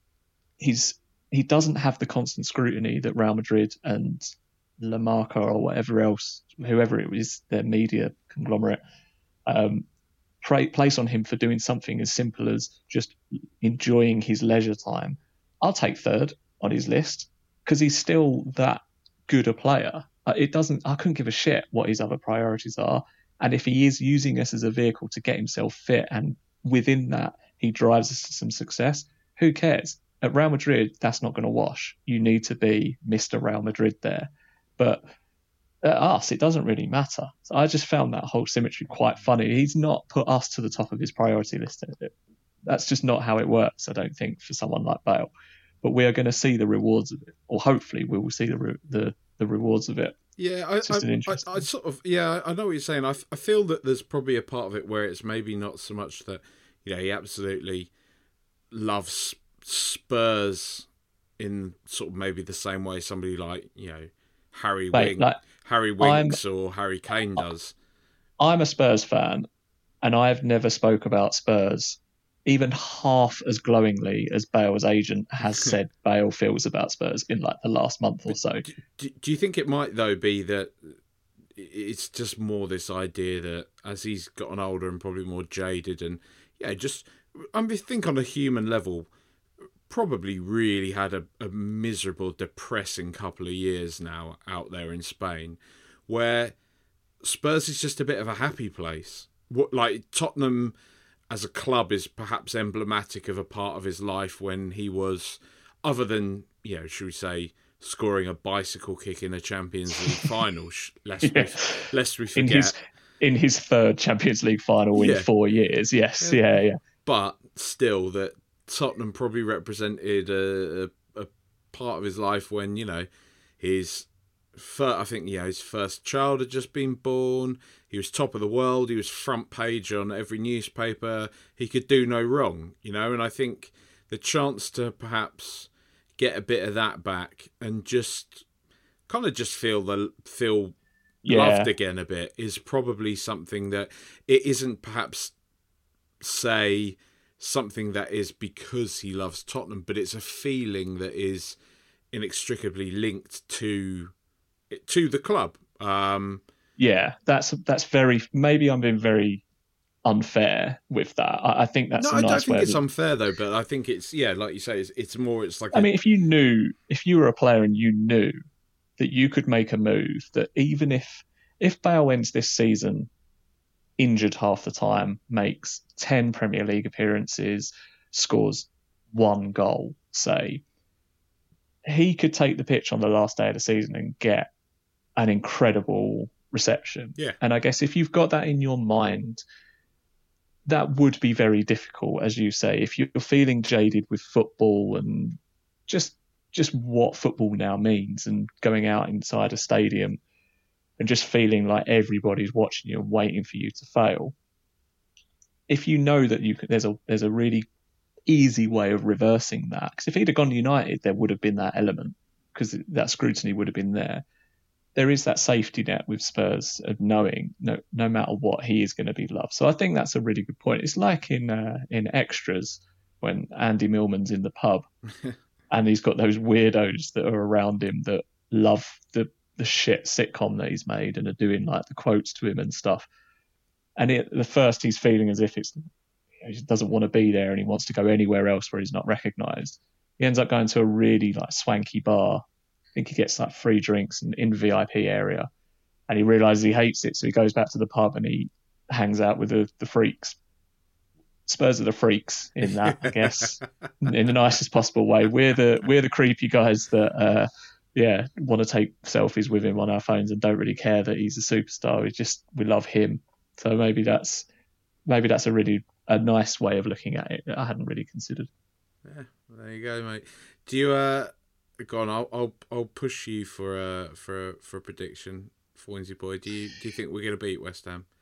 he's he doesn't have the constant scrutiny that Real Madrid and La Marca or whatever else, whoever it was, their media conglomerate, um, place on him for doing something as simple as just enjoying his leisure time. I'll take third on his list because he's still that good a player. It doesn't. I couldn't give a shit what his other priorities are, and if he is using us as a vehicle to get himself fit, and within that he drives us to some success, who cares? At Real Madrid, that's not going to wash. You need to be Mister Real Madrid there. But at us, it doesn't really matter. So I just found that whole symmetry quite funny. He's not put us to the top of his priority list. That's just not how it works, I don't think, for someone like Bale. But we are going to see the rewards of it, or hopefully we will see the re- the, the rewards of it. Yeah, I, I, I, I sort of, yeah, I know what you're saying. I, I feel that there's probably a part of it where it's maybe not so much that, you know, he absolutely loves Spurs in sort of maybe the same way somebody like, you know, Harry Wait, Wing, like, Harry Winks I'm, or Harry Kane does. I'm a Spurs fan, and I've never spoke about Spurs even half as glowingly as Bale's agent has said Bale feels about Spurs in like the last month or so. Do, do you think it might though be that it's just more this idea that as he's gotten older and probably more jaded, and yeah, just I mean, think on a human level, probably really had a, a miserable, depressing couple of years now out there in Spain, where Spurs is just a bit of a happy place. What, like Tottenham as a club is perhaps emblematic of a part of his life when he was, other than, you know, should we say, scoring a bicycle kick in a Champions League final, lest, yeah. we, lest we forget. In his, in his third Champions League final yeah. in four years, yes, yeah, yeah. yeah. But still, that Tottenham probably represented a, a, a part of his life when, you know, his first, I think, yeah, his first child had just been born. He was top of the world. He was front page on every newspaper. He could do no wrong, you know. And I think the chance to perhaps get a bit of that back and just kind of just feel the feel yeah. loved again a bit is probably something that it isn't perhaps say something that is because he loves Tottenham, but it's a feeling that is inextricably linked to to the club. Um, yeah, that's that's very. Maybe I'm being very unfair with that. I, I think that's no, a nice I don't think way it's of... unfair though. But I think it's yeah, like you say, it's, it's more. It's like I a... mean, if you knew, if you were a player and you knew that you could make a move that even if if Bale ends this season injured half the time, makes ten Premier League appearances, scores one goal, say, he could take the pitch on the last day of the season and get an incredible reception. Yeah. And I guess if you've got that in your mind, that would be very difficult, as you say, if you're feeling jaded with football and just just what football now means, and going out inside a stadium and just feeling like everybody's watching you and waiting for you to fail. If you know that you can, there's a there's a really easy way of reversing that. Because if he'd have gone to United, there would have been that element, because that scrutiny would have been there. There is that safety net with Spurs of knowing no no matter what, he is going to be loved. So I think that's a really good point. It's like in uh, in Extras when Andy Millman's in the pub and he's got those weirdos that are around him that love the the shit sitcom that he's made and are doing like the quotes to him and stuff. And it, the first he's feeling as if it's, he doesn't want to be there and he wants to go anywhere else where he's not recognised. He ends up going to a really like swanky bar. I think he gets like free drinks in, in V I P area, and he realises he hates it, so he goes back to the pub and he hangs out with the, the freaks. Spurs are the freaks in that, I guess, in the nicest possible way. We're the we're the creepy guys that uh, yeah want to take selfies with him on our phones and don't really care that he's a superstar. We just we love him. So maybe that's maybe that's a really a nice way of looking at it that I hadn't really considered. Yeah, there you go, mate. Do you uh go on? I'll I'll, I'll push you for a for a, for a prediction, Foynesy boy. Do you do you think we're going to beat West Ham?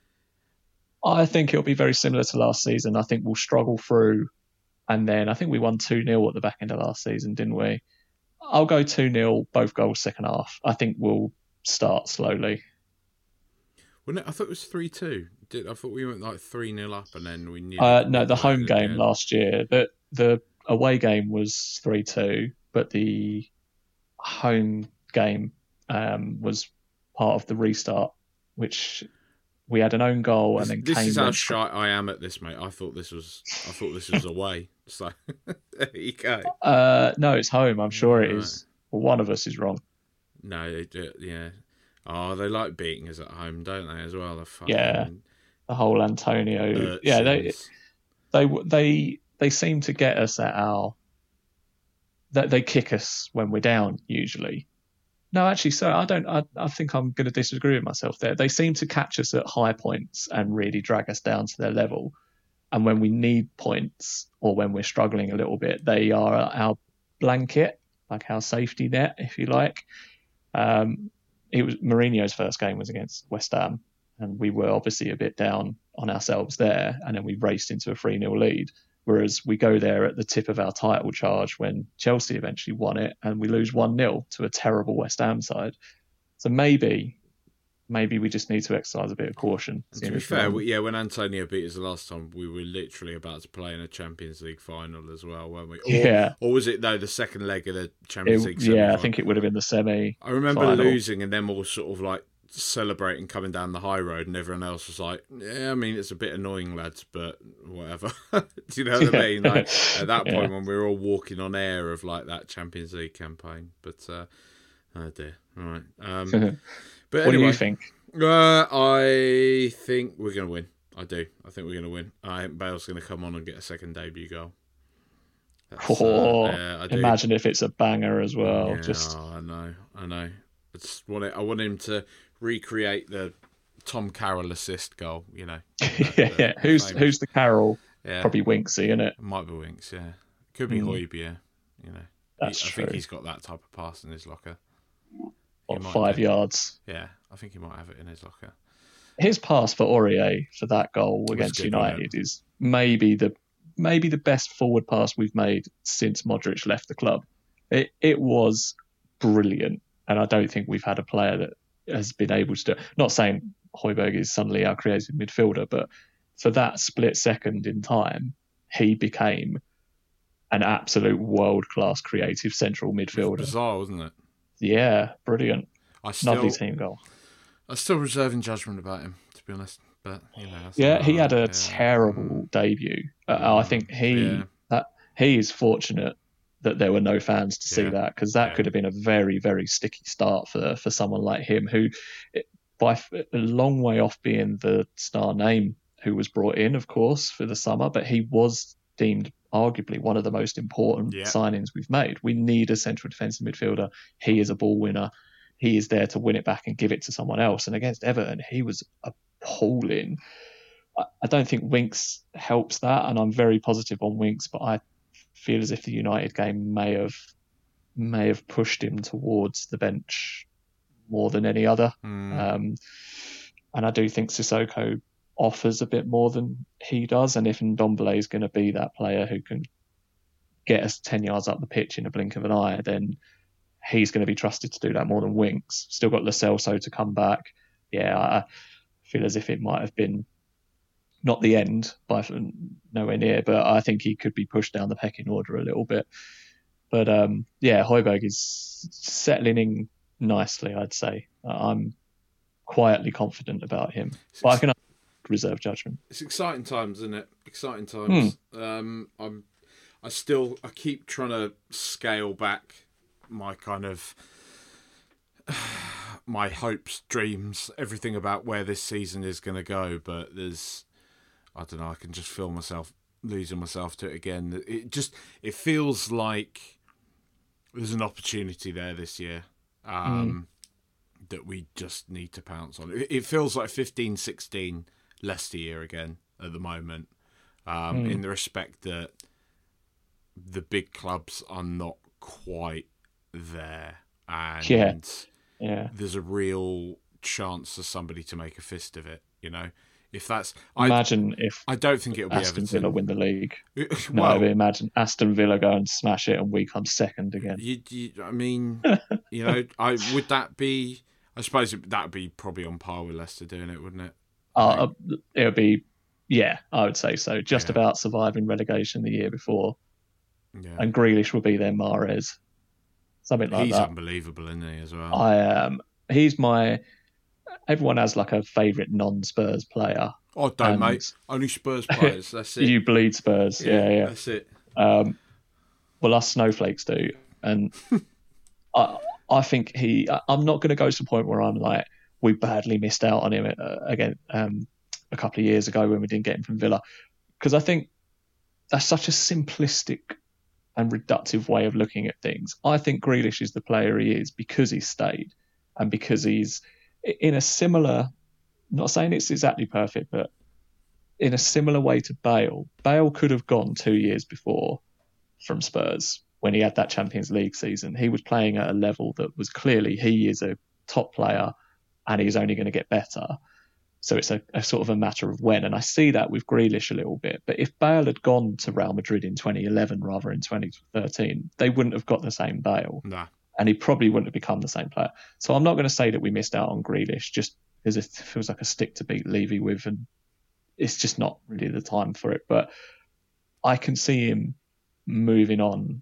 I think it'll be very similar to last season. I think we'll struggle through, and then I think we won two nil at the back end of last season, didn't we? I'll go two nil, both goals second half. I think we'll start slowly. Well, I thought it was three two. I thought we went like three nil up and then we knew... Uh, no, the home game last year. The, the away game was three two, but the home game um, was part of the restart, which... We had an own goal, and then this Kane is how went... shy I am at this, mate. I thought this was, I thought this was away. So there you go. Uh, no, it's home. I'm sure it is. Well, one of us is wrong. No, it, uh, yeah. Oh, they like beating us at home, don't they? As well, yeah. The whole Antonio. Urchins. Yeah, they, they, they, they seem to get us at our. That they kick us when we're down usually. No, actually, so I don't. I, I think I'm going to disagree with myself there. They seem to catch us at high points and really drag us down to their level. And when we need points or when we're struggling a little bit, they are our blanket, like our safety net, if you like. Um, it was Mourinho's first game was against West Ham, and we were obviously a bit down on ourselves there, and then we raced into a three nil lead. Whereas we go there at the tip of our title charge when Chelsea eventually won it, and we lose one nil to a terrible West Ham side. So maybe, maybe we just need to exercise a bit of caution. To be fair, we, yeah, when Antonio beat us the last time, we were literally about to play in a Champions League final as well, weren't we? Or, yeah. Or was it, though, the second leg of the Champions it, League semi-final? Yeah, I think it would have been the semi. I remember final. losing and them all sort of like celebrating coming down the high road, and everyone else was like, yeah, I mean, it's a bit annoying, lads, but whatever. Do you know what I mean? Like, at that point, yeah. when we were all walking on air of like that Champions League campaign. But uh, oh dear. All right. Um, but what anyway, do you think? Uh, I think we're going to win. I do. I think we're going to win. I think Bale's going to come on and get a second debut goal. Oh, uh, yeah, I do. Imagine if it's a banger as well. Yeah, Just oh, I know. I know. I just want it. I want him to recreate the Tom Carroll assist goal, you know. yeah, yeah. Who's famous. Who's the Carroll? Yeah. Probably Winksy, isn't it? It might be Winks, yeah. Could be mm. Højbjerg, you know. That's he, I true. think he's got that type of pass in his locker. What, five do. yards? Yeah, I think he might have it in his locker. His pass for Aurier for that goal against good, United is maybe the maybe the best forward pass we've made since Modric left the club. It it was brilliant, and I don't think we've had a player that has been able to do it. Not saying Højbjerg is suddenly our creative midfielder, but for that split second in time, he became an absolute world-class creative central midfielder. It was bizarre, wasn't it? Yeah, brilliant. I still, Lovely team goal. I'm still reserving judgment about him, to be honest. but you know. Yeah, he had a yeah. terrible debut. Uh, I think he Yeah. that he is fortunate that there were no fans to see Yeah. that, because that Yeah. could have been a very, very sticky start for for someone like him, who by f- a long way off being the star name who was brought in, of course, for the summer, but he was deemed arguably one of the most important Yeah. signings we've made. We need a central defensive midfielder. He is a ball winner. He is there to win it back and give it to someone else. And against Everton, he was appalling. I, I don't think Winks helps that, and I'm very positive on Winks, but I feel as if the United game may have may have pushed him towards the bench more than any other. Mm. Um, and I do think Sissoko offers a bit more than he does. And if Ndombele is going to be that player who can get us ten yards up the pitch in a blink of an eye, then he's going to be trusted to do that more than Winks. Still got Lo Celso to come back. Yeah, I feel as if it might have been not the end, by nowhere near, but I think he could be pushed down the pecking order a little bit. But um, yeah, Højbjerg is settling in nicely, I'd say. I'm quietly confident about him, but I can reserve judgment. It's exciting times, isn't it? Exciting times. Hmm. Um, I'm, I still, I keep trying to scale back my kind of my hopes, dreams, everything about where this season is going to go. But there's, I don't know, I can just feel myself losing myself to it again. It just, it feels like there's an opportunity there this year um, mm. that we just need to pounce on. It, it feels like fifteen sixteen Leicester year again at the moment, um, mm. in the respect that the big clubs are not quite there, and yeah. Yeah. there's a real chance for somebody to make a fist of it. You know, if that's imagine I, if I don't think it'll be Aston Everton. Villa win the league. well, no, imagine Aston Villa go and smash it, and we come second again. You, you, I mean, you know, I would that be? I suppose that would be probably on par with Leicester doing it, wouldn't it? Uh, it would be, yeah, I would say so. Just Yeah. about surviving relegation the year before, Yeah. and Grealish will be their Mahrez, something like He's that. unbelievable, isn't he, as well? I um, he's my. Everyone has like a favourite non-Spurs player. Oh, don't, and mate. Only Spurs players. That's it. You bleed Spurs, yeah, yeah. That's it. Um, well, us snowflakes do, and I, I think he. I'm not going to go to the point where I'm like, we badly missed out on him uh, again um, a couple of years ago when we didn't get him from Villa, because I think that's such a simplistic and reductive way of looking at things. I think Grealish is the player he is because he's stayed, and because he's in a similar. Not saying it's exactly perfect, but in a similar way to Bale. Bale could have gone two years before from Spurs when he had that Champions League season. He was playing at a level that was clearly he is a top player and he's only going to get better. So it's a, a sort of a matter of when. And I see that with Grealish a little bit. But if Bale had gone to Real Madrid in twenty eleven rather than twenty thirteen, they wouldn't have got the same Bale. Nah. And he probably wouldn't have become the same player. So I'm not going to say that we missed out on Grealish just because it feels like a stick to beat Levy with, and it's just not really the time for it. But I can see him moving on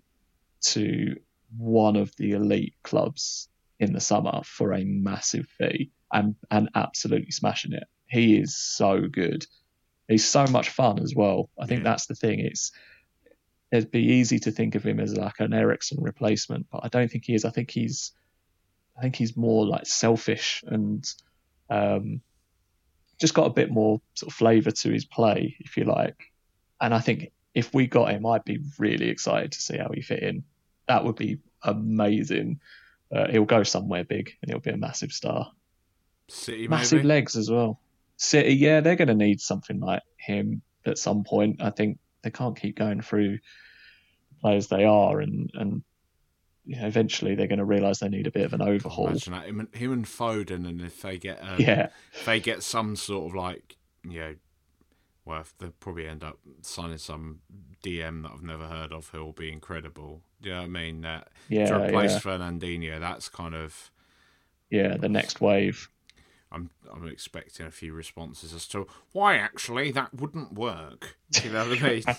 to one of the elite clubs in the summer for a massive fee and, and absolutely smashing it. He is so good. He's so much fun as well. I think Yeah. that's the thing. It's it'd be easy to think of him as like an Eriksen replacement, but I don't think he is. I think he's I think he's more like selfish and um, just got a bit more sort of flavour to his play, if you like. And I think if we got him, I'd be really excited to see how he fit in. That would be amazing. Uh, he'll go somewhere big and he'll be a massive star. City, Massive maybe? legs as well. City, yeah, they're going to need something like him at some point. I think they can't keep going through players they are, and and you know, eventually they're going to realise they need a bit of an overhaul. Imagine that. Him and, him and Foden, and if they get um, Yeah. if they get some sort of like, you know, well, they'll probably end up signing some D M that I've never heard of who will be incredible. Do you know what I mean? Uh, Yeah, to replace yeah. Fernandinho, that's kind of... Yeah, the next wave. I'm I'm expecting a few responses as to why actually that wouldn't work. You know what I mean?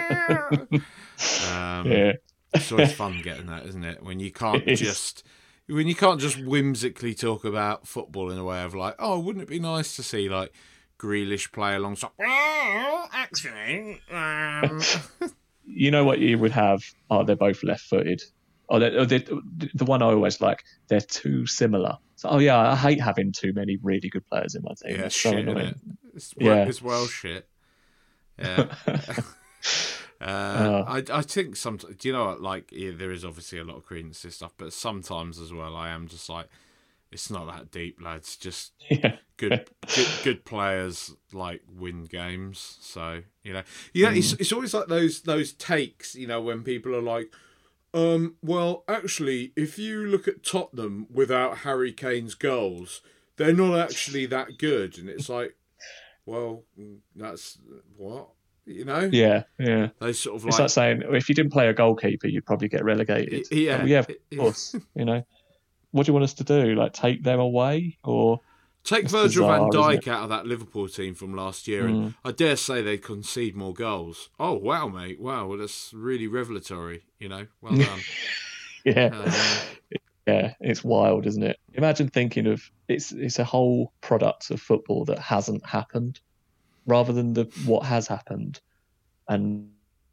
actually, um, Yeah. it's always fun getting that, isn't it? When you can't It is. just when you can't just whimsically talk about football in a way of like, oh, wouldn't it be nice to see like Grealish play alongside? Well, actually, um... you know what you would have? Oh, they're both left-footed. Oh, they're, they're, the one I always like, they're too similar. So, oh yeah, I hate having too many really good players in my team. Yeah, it's shit, so annoying. It? It's, yeah, it's well shit. Yeah. uh, oh. I I think sometimes, do you know what? Like, yeah, there is obviously a lot of credence to this stuff, but sometimes as well, I am just like, it's not that deep, lads. Just yeah. good, good, good players like win games. So you know, yeah, mm. it's it's always like those those takes, you know, when people are like, um, well, actually, if you look at Tottenham without Harry Kane's goals, they're not actually that good, and it's like, well, that's what. You know? Yeah, yeah. They sort of like... It's like saying, if you didn't play a goalkeeper, you'd probably get relegated. Yeah. Oh, yeah, of course. You know? What do you want us to do? Like, take them away? Or take Virgil bizarre, van Dijk out of that Liverpool team from last year, mm. and I dare say they concede more goals. Oh, wow, mate. Wow, well, that's really revelatory, you know? Well done. yeah. Um, yeah, it's wild, isn't it? Imagine thinking of... It's, it's a whole product of football that hasn't happened, rather than the what has happened, and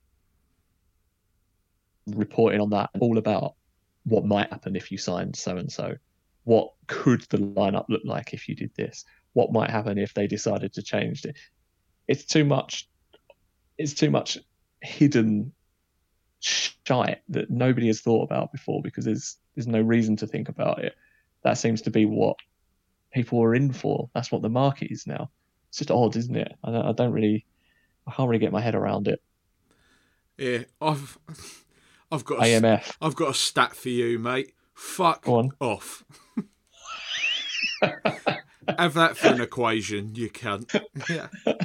reporting on that, all about what might happen if you signed so and so, what could the lineup look like if you did this, what might happen if they decided to change it. It's too much. It's too much hidden shite that nobody has thought about before because there's there's no reason to think about it. That seems to be what people are in for. That's what the market is now. It's just odd, isn't it? I don't, I don't really, I can't really get my head around it. Yeah, I've, I've got a, A M F. I've got a stat for you, mate. Fuck off. Have that for an equation, you cunt. Yeah.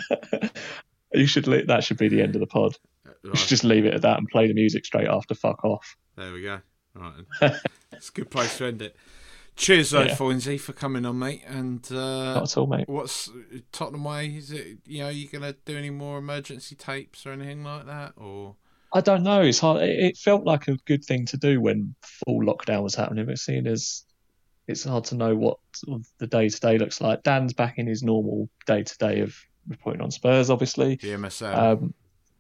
You should. That should be the end of the pod. Right. You should just leave it at that and play the music straight after. Fuck off. There we go. All right, then. It's a good place to end it. Cheers, though, yeah. Foynesy, for coming on, mate. And uh, not at all, mate. What's Tottenham way? Is it? You know, are you gonna do any more emergency tapes or anything like that, or? I don't know. It's hard. It felt like a good thing to do when full lockdown was happening, but seeing as it's hard to know what the day to day looks like. Dan's back in his normal day to day of reporting on Spurs, obviously. The M S L. Um,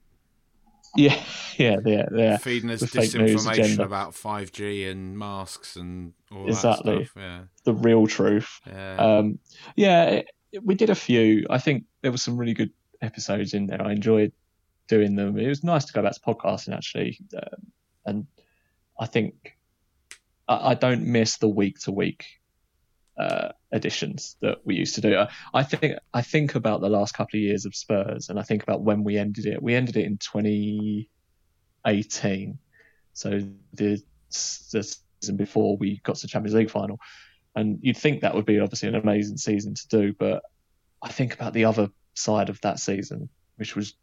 yeah, yeah, yeah, yeah. Feeding us disinformation about five G and masks and all exactly. that stuff. Yeah. The real truth. Yeah, um, yeah it, we did a few. I think there were some really good episodes in there. I enjoyed doing them. It was nice to go back to podcasting, actually. Um, and I think I, I don't miss the week-to-week uh, editions that we used to do. I, I think I think about the last couple of years of Spurs, and I think about when we ended it. We ended it in twenty eighteen, so the, the season before we got to the Champions League final. And you'd think that would be obviously an amazing season to do, but I think about the other side of that season, which was,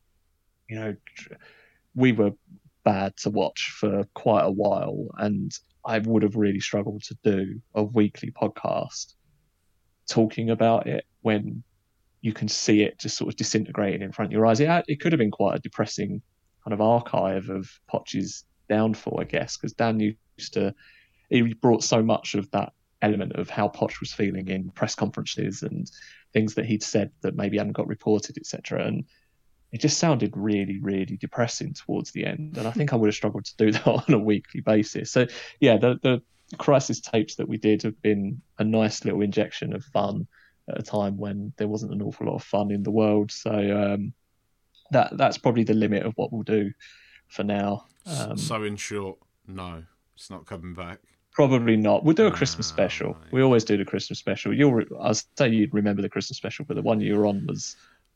you know, we were bad to watch for quite a while, and I would have really struggled to do a weekly podcast talking about it when you can see it just sort of disintegrating in front of your eyes. It, it could have been quite a depressing kind of archive of Poch's downfall, I guess, because Dan used to, he brought so much of that element of how Poch was feeling in press conferences and things that he'd said that maybe hadn't got reported, et cetera. And it just sounded really, really depressing towards the end. And I think I would have struggled to do that on a weekly basis. So, yeah, the, the crisis tapes that we did have been a nice little injection of fun at a time when there wasn't an awful lot of fun in the world. So um, that that's probably the limit of what we'll do for now. Um, so, in short, no, it's not coming back. Probably not. We'll do a Christmas special. We always do the Christmas special. You'll, re- I'll say you'd remember the Christmas special, but the one you were on was...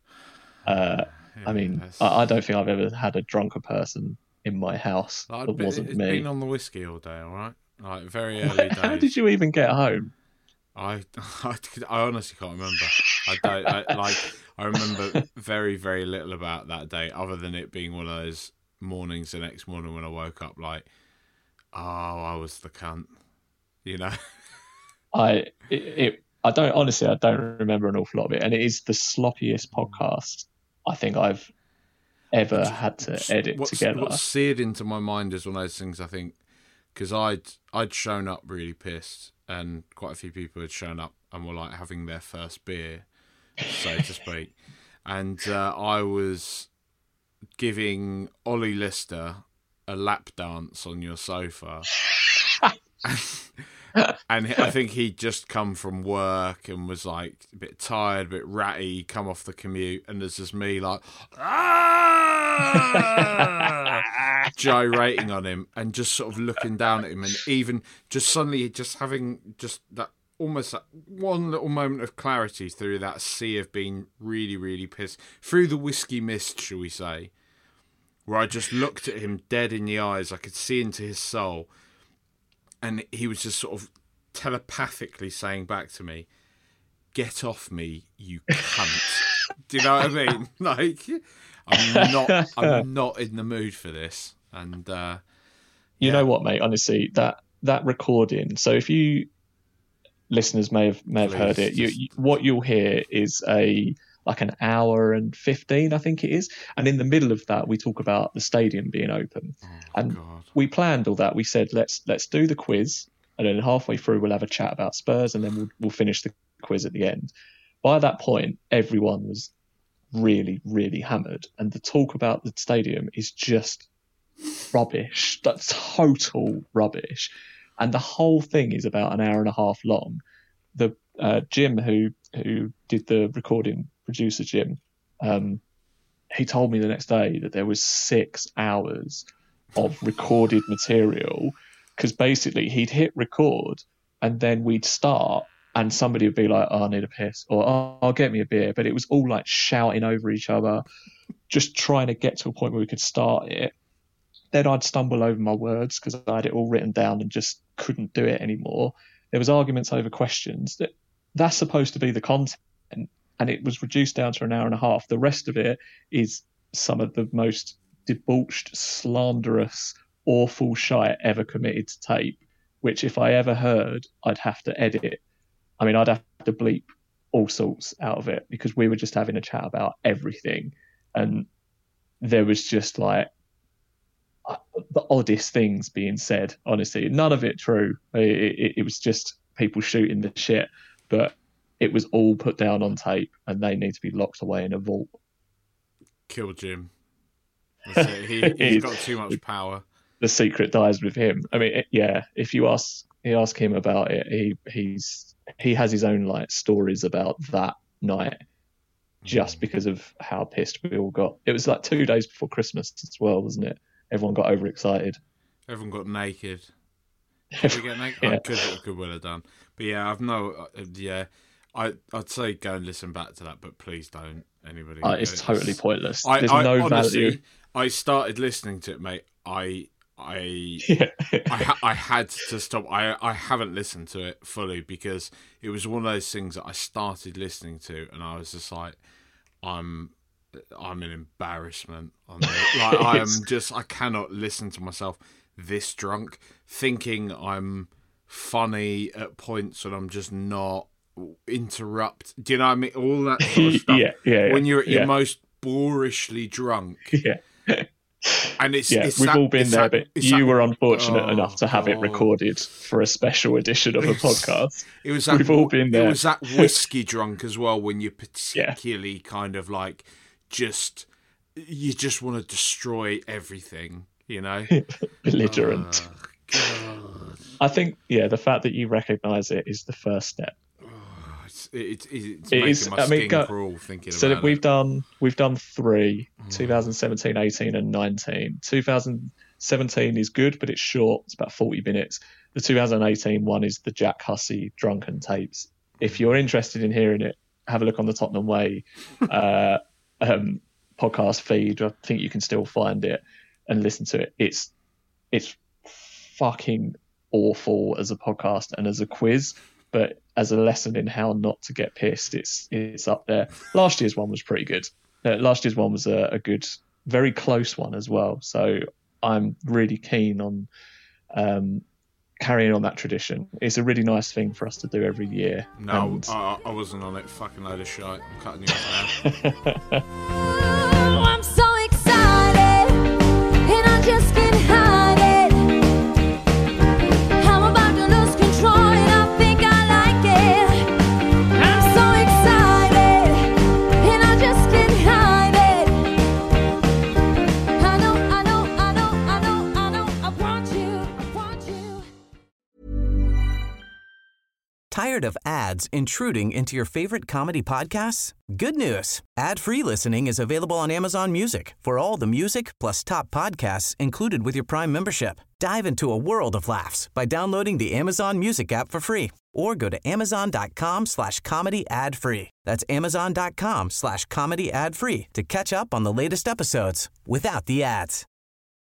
Uh, Yeah, I mean, I, I don't think I've ever had a drunker person in my house like, that wasn't it's me. It's been on the whiskey all day, all right? Like, very early days. How did you even get home? I, I, I honestly can't remember. I don't, I, like, I remember very, very little about that day, other than it being one of those mornings the next morning when I woke up like, oh, I was the cunt, you know? I, it, it, I don't, honestly, I don't remember an awful lot of it. And it is the sloppiest podcast I think I've ever had to edit what's, together. What's seared into my mind is one of those things I think because I'd I'd shown up really pissed, and quite a few people had shown up and were like having their first beer, so to speak, and uh, I was giving Ollie Lister a lap dance on your sofa. And I think he'd just come from work and was like a bit tired, a bit ratty, come off the commute, and there's just me like ah! gyrating on him and just sort of looking down at him, and even just suddenly just having just that almost that one little moment of clarity through that sea of being really, really pissed, through the whiskey mist, shall we say, where I just looked at him dead in the eyes. I could see into his soul. And he was just sort of telepathically saying back to me, "Get off me, you cunt." Do you know what I mean? Like, I'm not, I'm not in the mood for this. And uh, you yeah. know what, mate? Honestly, that that recording. So if you listeners may have may have Please, heard it, you, you, what you'll hear is a like an hour and fifteen, I think it is. And in the middle of that, we talk about the stadium being open. Oh, and God. we planned all that. We said, let's let's do the quiz, and then halfway through we'll have a chat about Spurs, and then we'll we'll finish the quiz at the end. By that point, everyone was really, really hammered, and the talk about the stadium is just rubbish. That's total rubbish. And the whole thing is about an hour and a half long. The uh, Jim, who who did the recording, producer Jim, um, he told me the next day that there was six hours of recorded material, because basically he'd hit record and then we'd start and somebody would be like, "Oh, I need a piss," or "Oh, I'll get me a beer," but it was all like shouting over each other, just trying to get to a point where we could start it. Then I'd stumble over my words because I had it all written down and just couldn't do it anymore. There was arguments over questions. That that's supposed to be the content, and it was reduced down to an hour and a half. The rest of it is some of the most debauched, slanderous, awful shite ever committed to tape, which if I ever heard, I'd have to edit. I mean, I'd have to bleep all sorts out of it, because we were just having a chat about everything. And there was just like the oddest things being said, honestly. None of it true. It, it, it was just people shooting the shit, but it was all put down on tape, and they need to be locked away in a vault. Kill Jim. That's it. He, he's got too much power. The secret dies with him. I mean, it, yeah, if you ask you ask him about it, he he's he has his own like stories about that night, just mm. because of how pissed we all got. It was like two days before Christmas as well, wasn't it? Everyone got overexcited. Everyone got naked. Did we get naked? Yeah. I could, I could well have done. But yeah, I've no. Uh, yeah, I I'd say go and listen back to that, but please don't. Anybody? Uh, it's, it's totally pointless. I, There's I, no honestly, value. I started listening to it, mate. I I yeah. I, I had to stop. I I haven't listened to it fully because it was one of those things that I started listening to, and I was just like, I'm. I'm an embarrassment on this. Like, I am just, I cannot listen to myself this drunk, thinking I'm funny at points when I'm just not. Interrupt. Do you know what I mean? All that sort of stuff. yeah, yeah, yeah. When you're at yeah. your most boorishly drunk. Yeah. And it's, yeah, it's we've that, all been there, that, but you that, were unfortunate oh, enough to have oh. it recorded for a special edition of a podcast. It was that, we've all been there. It was that whiskey drunk as well, when you're particularly yeah. kind of like just you just want to destroy everything, you know. Belligerent. Oh, I think yeah, the fact that you recognise it is the first step. Oh, it's it's, it's it making is, my I mean, skin go, crawl thinking so about that we've it. done we've done three, mm. twenty seventeen, eighteen and nineteen. twenty seventeen is good, but it's short. It's about forty minutes. The twenty eighteen one is the Jack Hussey drunken tapes. If you're interested in hearing it, have a look on the Tottenham Way uh, um, podcast feed. I think you can still find it and listen to it. It's it's fucking awful as a podcast and as a quiz, but as a lesson in how not to get pissed, it's it's up there. Last year's one was pretty good. Uh, last year's one was a, a good, very close one as well. So I'm really keen on um, carrying on that tradition. It's a really nice thing for us to do every year. No, and... I, I wasn't on it. Fucking load of shite. I'm cutting you off now. Oh, I'm so excited, and I just can't hide it. Tired of ads intruding into your favorite comedy podcasts? Good news. Ad-free listening is available on Amazon Music for all the music plus top podcasts included with your Prime membership. Dive into a world of laughs by downloading the Amazon Music app for free or go to amazon.com slash comedy ad free. That's amazon.com slash comedy ad free to catch up on the latest episodes without the ads.